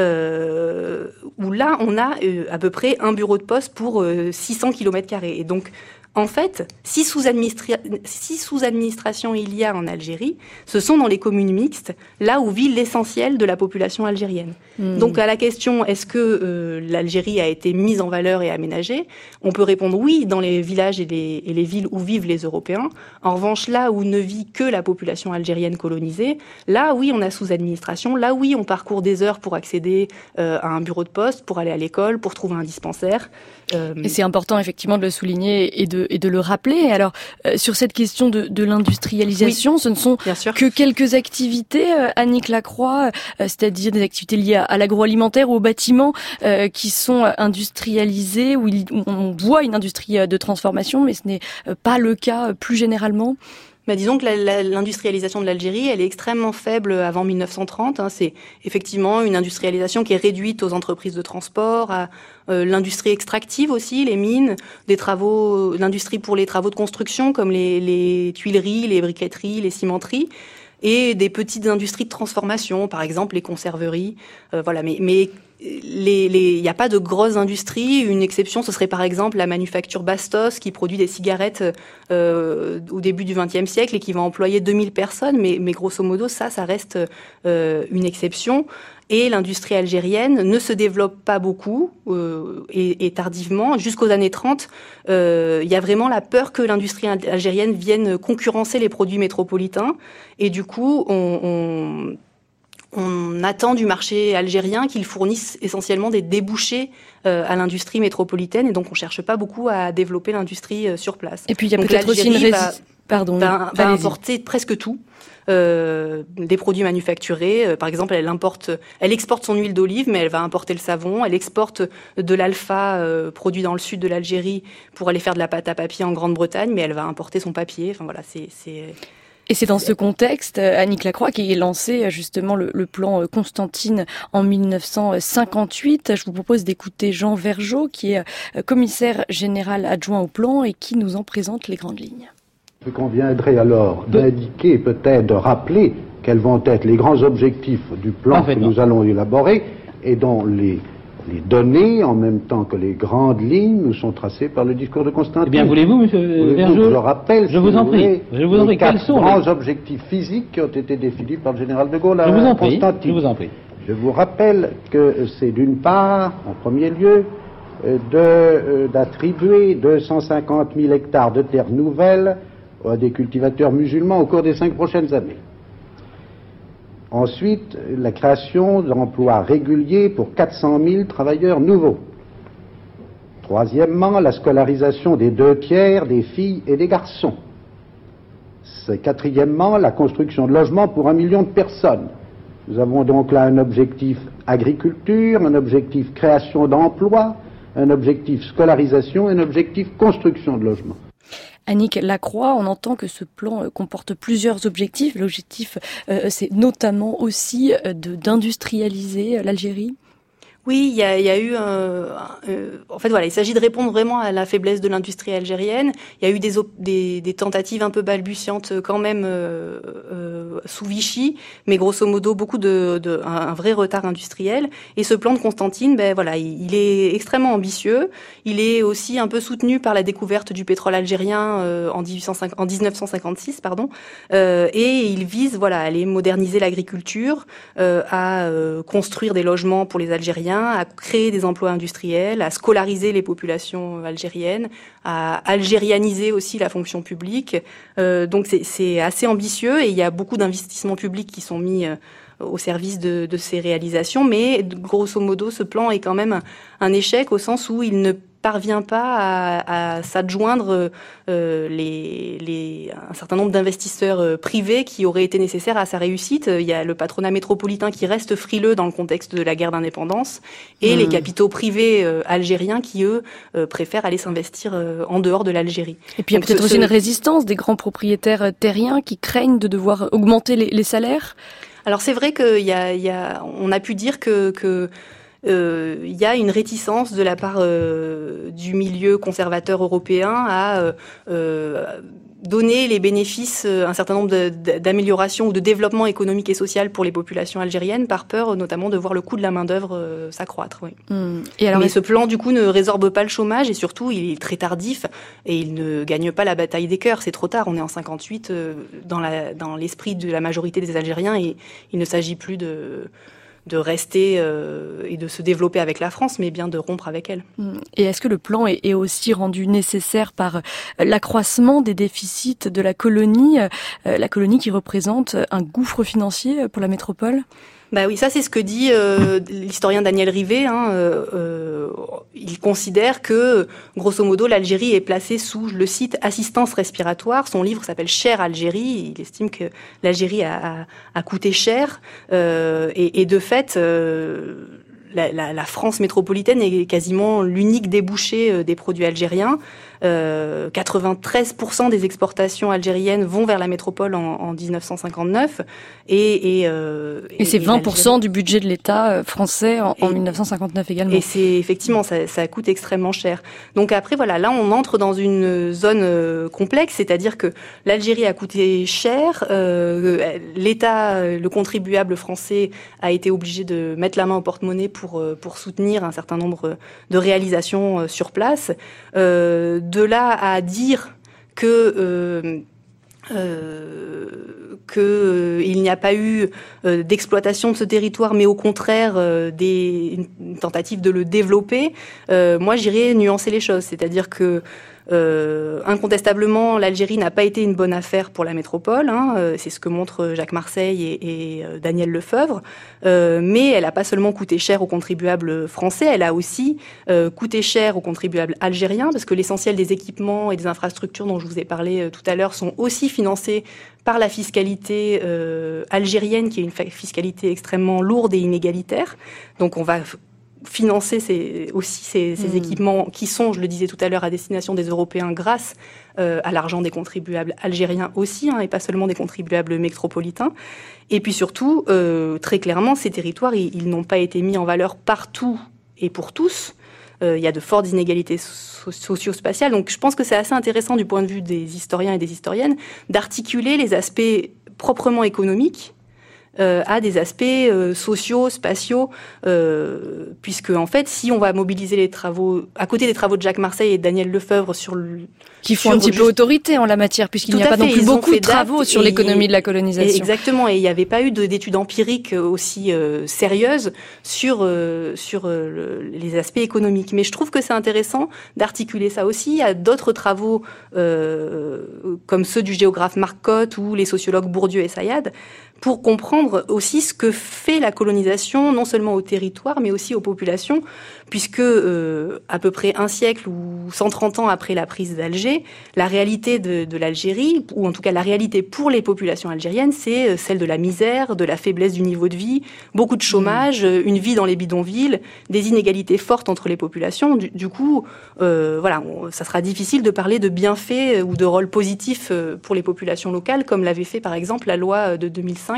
là, on a à peu près un bureau de poste pour 600 km². Et donc, en fait, si sous-administration il y a en Algérie, ce sont dans les communes mixtes, là où vit l'essentiel de la population algérienne. Donc à la question, est-ce que l'Algérie a été mise en valeur et aménagée ? On peut répondre oui dans les villages et les villes où vivent les Européens. En revanche, là où ne vit que la population algérienne colonisée, là oui on a sous-administration, là oui on parcourt des heures pour accéder à un bureau de poste, pour aller à l'école, pour trouver un dispensaire. Et c'est important effectivement de le souligner et de le rappeler. Alors sur cette question de l'industrialisation, oui, ce ne sont que quelques activités, Annick Lacroix, c'est-à-dire des activités liées à l'agroalimentaire ou au bâtiment qui sont industrialisées, où on voit une industrie de transformation, mais ce n'est pas le cas plus généralement. Disons que l'industrialisation de l'Algérie, elle est extrêmement faible avant 1930. C'est effectivement une industrialisation qui est réduite aux entreprises de transport, à l'industrie extractive aussi, les mines, l'industrie pour les travaux de construction comme les tuileries, les briqueteries, les cimenteries, et des petites industries de transformation, par exemple les conserveries. Voilà, mais il n'y a pas de grosses industries. Une exception, ce serait par exemple la manufacture Bastos qui produit des cigarettes au début du XXe siècle et qui va employer 2000 personnes. Mais grosso modo, ça reste une exception. Et l'industrie algérienne ne se développe pas beaucoup et tardivement. Jusqu'aux années 30, il y a vraiment la peur que l'industrie algérienne vienne concurrencer les produits métropolitains. Et du coup, on attend du marché algérien qu'il fournisse essentiellement des débouchés à l'industrie métropolitaine, et donc on cherche pas beaucoup à développer l'industrie sur place. Et puis il y a peut-être aussi une va importer presque tout. Des produits manufacturés, par exemple, elle exporte son huile d'olive, mais elle va importer le savon. Elle exporte de l'alpha produit dans le sud de l'Algérie pour aller faire de la pâte à papier en Grande-Bretagne, mais elle va importer son papier. Enfin voilà, Et c'est dans ce contexte, Annick Lacroix, qui est lancé justement le plan Constantine en 1958. Je vous propose d'écouter Jean Vergeot, qui est commissaire général adjoint au plan et qui nous en présente les grandes lignes. Il conviendrait alors d'indiquer, peut-être de rappeler quels vont être les grands objectifs du plan que nous allons élaborer et dont les données, en même temps que les grandes lignes, nous sont tracées par le discours de Constantine. Eh bien, voulez-vous, monsieur Vergeot, je rappelle, je vous en prie, les quatre grands objectifs physiques qui ont été définis par le général de Gaulle à Constantine. Je vous en prie. Je vous rappelle que c'est d'une part, en premier lieu, d'attribuer 250 000 hectares de terres nouvelles à des cultivateurs musulmans au cours des 5 prochaines années. Ensuite, la création d'emplois réguliers pour 400 000 travailleurs nouveaux. Troisièmement, la scolarisation des 2/3 des filles et des garçons. Quatrièmement, la construction de logements pour 1 million de personnes. Nous avons donc là un objectif agriculture, un objectif création d'emplois, un objectif scolarisation et un objectif construction de logements. Annick Lacroix, on entend que ce plan comporte plusieurs objectifs. L'objectif, c'est notamment aussi d'industrialiser l'Algérie. Oui, il y a eu en fait voilà, il s'agit de répondre vraiment à la faiblesse de l'industrie algérienne. Il y a eu des tentatives un peu balbutiantes quand même sous Vichy, mais grosso modo un vrai retard industriel. Et ce plan de Constantine, voilà, il est extrêmement ambitieux. Il est aussi un peu soutenu par la découverte du pétrole algérien en 1956, et il vise à aller moderniser l'agriculture, à construire des logements pour les Algériens, à créer des emplois industriels, à scolariser les populations algériennes, à algérianiser aussi la fonction publique. Donc c'est assez ambitieux et il y a beaucoup d'investissements publics qui sont mis au service de ces réalisations. Mais grosso modo, ce plan est quand même un échec au sens où il ne parvient pas à s'adjoindre un certain nombre d'investisseurs privés qui auraient été nécessaires à sa réussite. Il y a le patronat métropolitain qui reste frileux dans le contexte de la guerre d'indépendance et les capitaux privés algériens qui, eux, préfèrent aller s'investir en dehors de l'Algérie. Et puis il y a peut-être aussi une résistance des grands propriétaires terriens qui craignent de devoir augmenter les salaires. Alors c'est vrai on a pu dire que il y a une réticence de la part du milieu conservateur européen à donner les bénéfices, un certain nombre d'améliorations ou de développement économique et social pour les populations algériennes, par peur notamment de voir le coût de la main-d'œuvre s'accroître. Oui. Et alors, mais ce plan, du coup, ne résorbe pas le chômage et surtout, il est très tardif et il ne gagne pas la bataille des cœurs. C'est trop tard. On est en 58 dans l'esprit de la majorité des Algériens et il ne s'agit plus de rester et de se développer avec la France, mais bien de rompre avec elle. Et est-ce que le plan est aussi rendu nécessaire par l'accroissement des déficits de la colonie qui représente un gouffre financier pour la métropole ? Bah oui, ça c'est ce que dit l'historien Daniel Rivet. Il considère que, grosso modo, l'Algérie est placée sous, je le cite, assistance respiratoire. Son livre s'appelle Cher Algérie. Il estime que l'Algérie a coûté cher et de fait, la France métropolitaine est quasiment l'unique débouché des produits algériens. 93% des exportations algériennes vont vers la métropole en 1959 et c'est 20% du budget de l'État français en 1959 également. Et c'est effectivement ça coûte extrêmement cher. Donc après voilà, là on entre dans une zone complexe, c'est-à-dire que l'Algérie a coûté cher, l'État, le contribuable français a été obligé de mettre la main au porte-monnaie pour soutenir un certain nombre de réalisations sur place. De là à dire que il n'y a pas eu d'exploitation de ce territoire, mais au contraire une tentative de le développer, moi j'irais nuancer les choses, c'est-à-dire que incontestablement, l'Algérie n'a pas été une bonne affaire pour la métropole, c'est ce que montrent Jacques Marseille et Daniel Lefebvre, mais elle n'a pas seulement coûté cher aux contribuables français, elle a aussi coûté cher aux contribuables algériens, parce que l'essentiel des équipements et des infrastructures dont je vous ai parlé tout à l'heure sont aussi financés par la fiscalité algérienne, qui est une fiscalité extrêmement lourde et inégalitaire. Donc on va financer ces équipements qui sont, je le disais tout à l'heure, à destination des Européens grâce à l'argent des contribuables algériens aussi, et pas seulement des contribuables métropolitains. Et puis surtout, très clairement, ces territoires, ils n'ont pas été mis en valeur partout et pour tous. Il y a de fortes inégalités socio-spatiales. Donc je pense que c'est assez intéressant du point de vue des historiens et des historiennes d'articuler les aspects proprement économiques à des aspects sociaux, spatiaux, puisque en fait, si on va mobiliser les travaux, à côté des travaux de Jacques Marseille et de Daniel Lefebvre qui font un petit peu autorité en la matière, puisqu'il n'y a pas non plus beaucoup de travaux sur l'économie de la colonisation. Exactement, et il n'y avait pas eu d'études empiriques aussi sérieuses sur les aspects économiques. Mais je trouve que c'est intéressant d'articuler ça aussi. Il y a d'autres travaux comme ceux du géographe Marc Cotte ou les sociologues Bourdieu et Sayad, pour comprendre aussi ce que fait la colonisation, non seulement au territoire, mais aussi aux populations, puisque à peu près un siècle ou 130 ans après la prise d'Alger, la réalité de l'Algérie, ou en tout cas la réalité pour les populations algériennes, c'est celle de la misère, de la faiblesse du niveau de vie, beaucoup de chômage, une vie dans les bidonvilles, des inégalités fortes entre les populations. Du coup, voilà, ça sera difficile de parler de bienfaits ou de rôle positif pour les populations locales, comme l'avait fait par exemple la loi de 2005,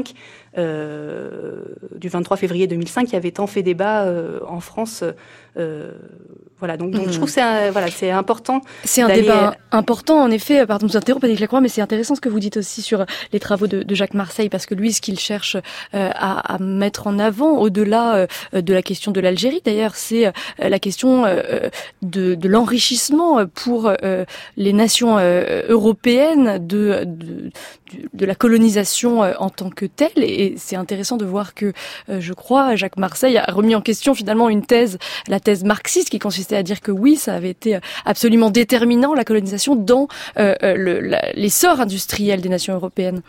du 23 février 2005, qui avait tant fait débat en France. Voilà, donc je trouve que c'est important. C'est un débat important, en effet. Pardon de vous interrompre, Patrick Lacroix, mais c'est intéressant ce que vous dites aussi sur les travaux de Jacques Marseille, parce que lui, ce qu'il cherche à mettre en avant, au-delà de la question de l'Algérie, d'ailleurs, c'est la question de l'enrichissement pour les nations européennes de la colonisation en tant que telle. Et c'est intéressant de voir que, je crois, Jacques Marseille a remis en question finalement la thèse marxiste qui consistait à dire que oui, ça avait été absolument déterminant, la colonisation, dans l'essor industriel des nations européennes.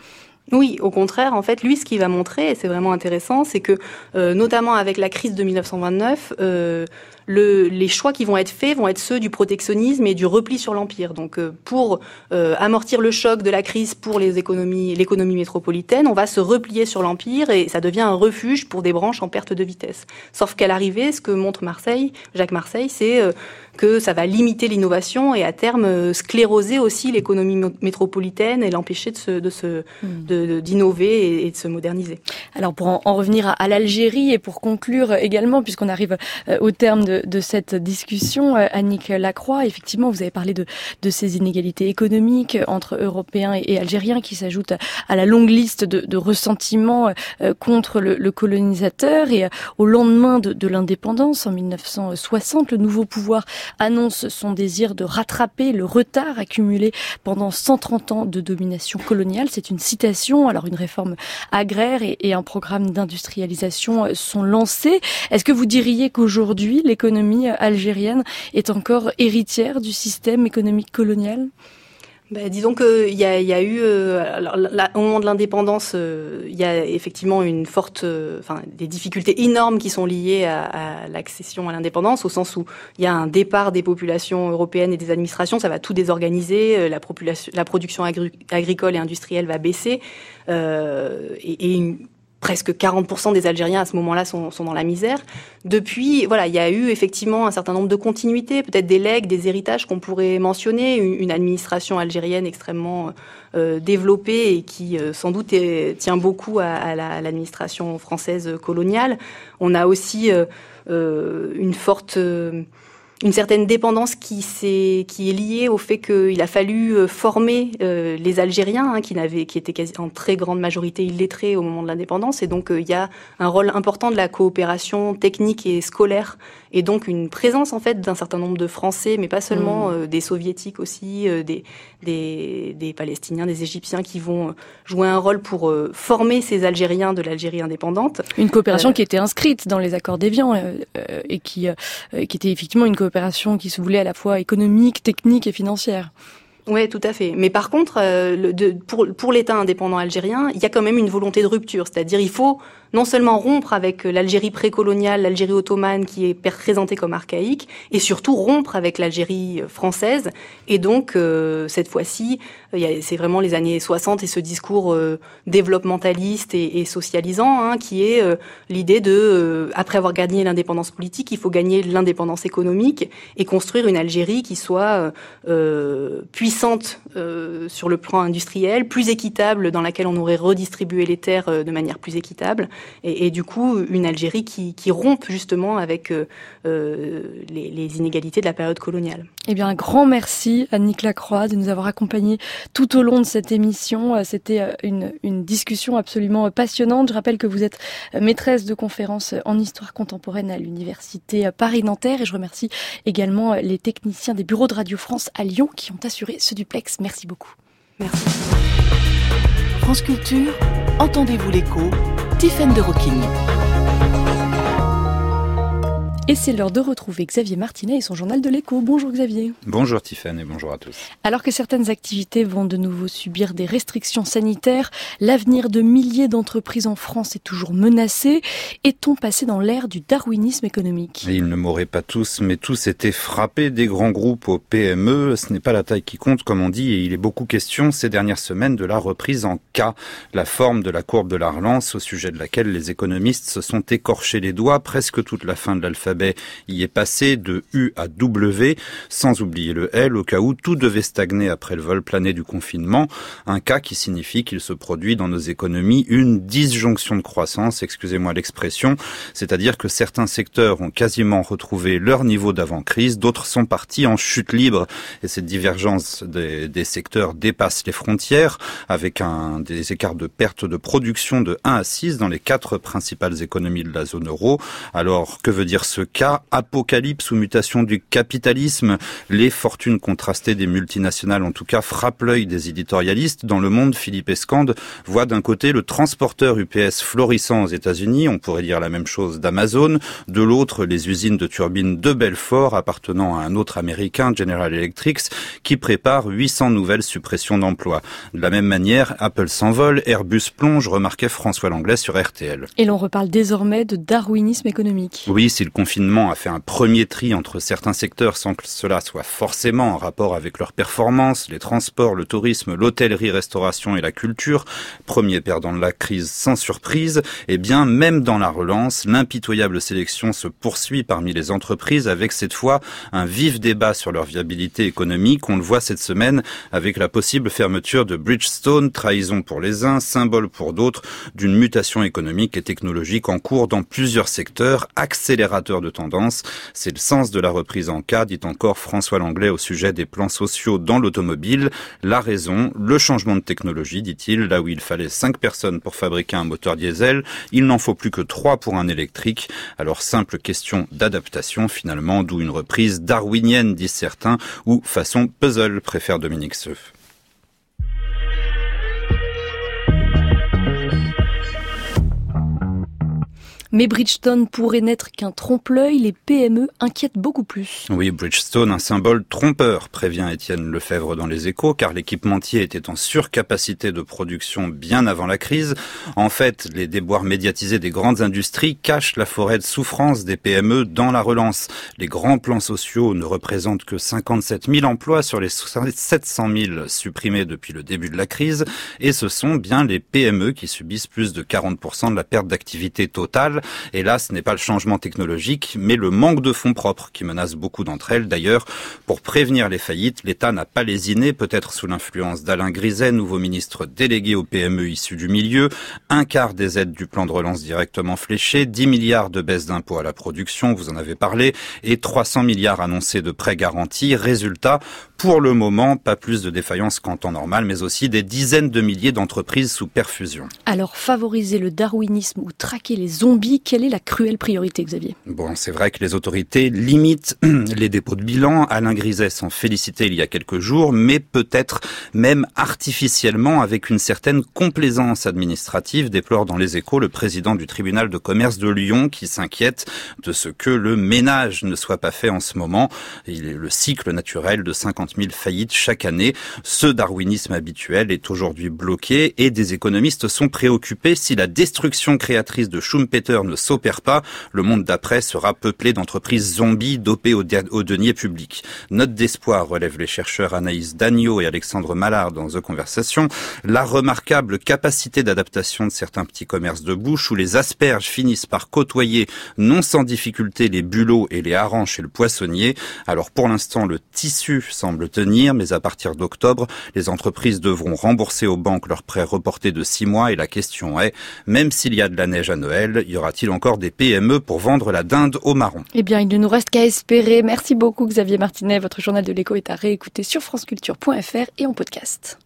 Oui, au contraire, en fait, lui, ce qu'il va montrer, et c'est vraiment intéressant, c'est que, notamment avec la crise de 1929, les choix qui vont être faits vont être ceux du protectionnisme et du repli sur l'empire. Donc, pour amortir le choc de la crise pour l'économie métropolitaine, on va se replier sur l'empire et ça devient un refuge pour des branches en perte de vitesse. Sauf qu'à l'arrivée, ce que montre Jacques Marseille, c'est que ça va limiter l'innovation et à terme scléroser aussi l'économie métropolitaine et l'empêcher d'innover et de se moderniser. Alors pour en revenir à l'Algérie et pour conclure également, puisqu'on arrive au terme de cette discussion, Annick Lacroix, effectivement vous avez parlé de ces inégalités économiques entre Européens et Algériens qui s'ajoutent à la longue liste de ressentiments contre le colonisateur. Et au lendemain de l'indépendance, en 1960, le nouveau pouvoir annonce son désir de rattraper le retard accumulé pendant 130 ans de domination coloniale. C'est une citation. Alors une réforme agraire et un programme d'industrialisation sont lancés. Est-ce que vous diriez qu'aujourd'hui l'économie algérienne est encore héritière du système économique colonial ? Disons qu'il y a eu, au moment de l'indépendance, il y a effectivement des difficultés énormes qui sont liées à l'accession à l'indépendance, au sens où il y a un départ des populations européennes et des administrations, ça va tout désorganiser, la production agricole et industrielle va baisser, presque 40% des Algériens à ce moment-là sont dans la misère. Depuis, il y a eu effectivement un certain nombre de continuités, peut-être des legs, des héritages qu'on pourrait mentionner, une administration algérienne extrêmement développée et qui sans doute tient beaucoup à l'administration française coloniale. On a aussi une certaine dépendance qui est liée au fait qu'il a fallu former les Algériens, qui étaient en très grande majorité illettrés au moment de l'indépendance, et donc il y a un rôle important de la coopération technique et scolaire, et donc une présence en fait d'un certain nombre de Français, mais pas seulement des Soviétiques aussi, des Palestiniens, des Égyptiens qui vont jouer un rôle pour former ces Algériens de l'Algérie indépendante. Une coopération qui était inscrite dans les accords d'Évian et qui était effectivement une coopération qui se voulait à la fois économique, technique et financière. Oui, tout à fait. Mais par contre, pour l'État indépendant algérien, il y a quand même une volonté de rupture. C'est-à-dire, il faut non seulement rompre avec l'Algérie précoloniale, l'Algérie ottomane qui est présentée comme archaïque, et surtout rompre avec l'Algérie française. Et donc, cette fois-ci, c'est vraiment les années 60 et ce discours développementaliste et socialisant, qui est l'idée après avoir gagné l'indépendance politique, il faut gagner l'indépendance économique et construire une Algérie qui soit puissante sur le plan industriel, plus équitable, dans laquelle on aurait redistribué les terres de manière plus équitable. Et du coup, une Algérie qui rompe justement avec les inégalités de la période coloniale. Eh bien, un grand merci Annick Lacroix de nous avoir accompagnés tout au long de cette émission. C'était une discussion absolument passionnante. Je rappelle que vous êtes maîtresse de conférences en histoire contemporaine à l'université Paris-Nanterre et je remercie également les techniciens des bureaux de Radio France à Lyon qui ont assuré ce duplex. Merci beaucoup. Merci. France Culture, entendez-vous l'écho ? Tiffaine de Rocking. Et c'est l'heure de retrouver Xavier Martinet et son journal de l'écho. Bonjour Xavier. Bonjour Tiffaine et bonjour à tous. Alors que certaines activités vont de nouveau subir des restrictions sanitaires, l'avenir de milliers d'entreprises en France est toujours menacé. Est-on passé dans l'ère du darwinisme économique ? Et ils ne mourraient pas tous, mais tous étaient frappés des grands groupes aux PME. Ce n'est pas la taille qui compte, comme on dit, et il est beaucoup question ces dernières semaines de la reprise en K, la forme de la courbe de la relance, au sujet de laquelle les économistes se sont écorchés les doigts. Presque toute la fin de l'alphabet y est passé de U à W, sans oublier le L au cas où tout devait stagner après le vol plané du confinement. Un cas qui signifie qu'il se produit dans nos économies une disjonction de croissance, excusez-moi l'expression, c'est-à-dire que certains secteurs ont quasiment retrouvé leur niveau d'avant-crise, d'autres sont partis en chute libre. Et cette divergence des secteurs dépasse les frontières, avec des écarts de perte de production de 1 à 6 dans les 4 principales économies de la zone euro. Alors, que veut dire ce cas. Apocalypse ou mutation du capitalisme. Les fortunes contrastées des multinationales, en tout cas, frappent l'œil des éditorialistes. Dans Le Monde, Philippe Escande voit d'un côté le transporteur UPS florissant aux États-Unis. On pourrait dire la même chose d'Amazon. De l'autre, les usines de turbines de Belfort appartenant à un autre américain, General Electric, qui prépare 800 nouvelles suppressions d'emplois. De la même manière, Apple s'envole, Airbus plonge, remarquait François Langlais sur RTL. Et l'on reparle désormais de darwinisme économique. Oui, si le confinement a fait un premier tri entre certains secteurs sans que cela soit forcément en rapport avec leurs performances, les transports, le tourisme, l'hôtellerie, restauration et la culture, premier perdant de la crise sans surprise, eh bien, même dans la relance, l'impitoyable sélection se poursuit parmi les entreprises avec cette fois un vif débat sur leur viabilité économique. On le voit cette semaine avec la possible fermeture de Bridgestone, trahison pour les uns, symbole pour d'autres d'une mutation économique et technologique en cours dans plusieurs secteurs, accélérateur de tendance. C'est le sens de la reprise en cas, dit encore François Langlais au sujet des plans sociaux dans l'automobile. La raison, le changement de technologie, dit-il, là où il fallait 5 personnes pour fabriquer un moteur diesel, il n'en faut plus que 3 pour un électrique. Alors simple question d'adaptation finalement, d'où une reprise darwinienne, disent certains, ou façon puzzle, préfère Dominique Seuf. Mais Bridgestone pourrait n'être qu'un trompe-l'œil, les PME inquiètent beaucoup plus. Oui, Bridgestone, un symbole trompeur, prévient Étienne Lefebvre dans Les Échos, car l'équipementier était en surcapacité de production bien avant la crise. En fait, les déboires médiatisés des grandes industries cachent la forêt de souffrance des PME dans la relance. Les grands plans sociaux ne représentent que 57 000 emplois sur les 700 000 supprimés depuis le début de la crise, et ce sont bien les PME qui subissent plus de 40% de la perte d'activité totale. Et là, ce n'est pas le changement technologique, mais le manque de fonds propres qui menace beaucoup d'entre elles. D'ailleurs, pour prévenir les faillites, l'État n'a pas lésiné, peut-être sous l'influence d'Alain Griset, nouveau ministre délégué aux PME issu du milieu. 1/4 des aides du plan de relance directement fléchées, 10 milliards de baisse d'impôts à la production, vous en avez parlé, et 300 milliards annoncés de prêts garantis. Résultat, pour le moment, pas plus de défaillances qu'en temps normal, mais aussi des dizaines de milliers d'entreprises sous perfusion. Alors, favoriser le darwinisme ou traquer les zombies, quelle est la cruelle priorité, Xavier ? Bon, c'est vrai que les autorités limitent les dépôts de bilan. Alain Griset s'en félicitait il y a quelques jours, mais peut-être même artificiellement avec une certaine complaisance administrative, déplore dans Les Échos le président du tribunal de commerce de Lyon qui s'inquiète de ce que le ménage ne soit pas fait en ce moment. Il est le cycle naturel de 50 000 faillites chaque année. Ce darwinisme habituel est aujourd'hui bloqué et des économistes sont préoccupés. Si la destruction créatrice de Schumpeter ne s'opère pas, le monde d'après sera peuplé d'entreprises zombies dopées au denier public. Note d'espoir, relèvent les chercheurs Anaïs Dagneau et Alexandre Mallard dans The Conversation, la remarquable capacité d'adaptation de certains petits commerces de bouche où les asperges finissent par côtoyer non sans difficulté les bulots et les harengs chez le poissonnier. Alors pour l'instant, le tissu semble tenir, mais à partir d'octobre, les entreprises devront rembourser aux banques leurs prêts reportés de 6 mois et la question est, même s'il y a de la neige à Noël, y aura-t-il encore des PME pour vendre la dinde au marron ? Eh bien, il ne nous reste qu'à espérer. Merci beaucoup Xavier Martinet. Votre journal de l'écho est à réécouter sur franceculture.fr et en podcast.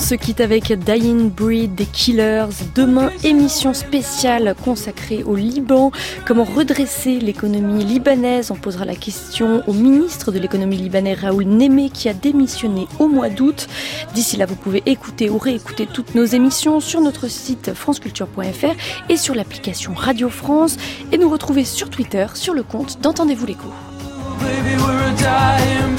se quitte avec Dying Breed des Killers. Demain, émission spéciale consacrée au Liban. Comment redresser l'économie libanaise? On posera la question au ministre de l'économie libanais, Raoul Némé, qui a démissionné au mois d'août. D'ici là, vous pouvez écouter ou réécouter toutes nos émissions sur notre site franceculture.fr et sur l'application Radio France. Et nous retrouver sur Twitter, sur le compte d'Entendez-vous l'écho. Baby, we're a dying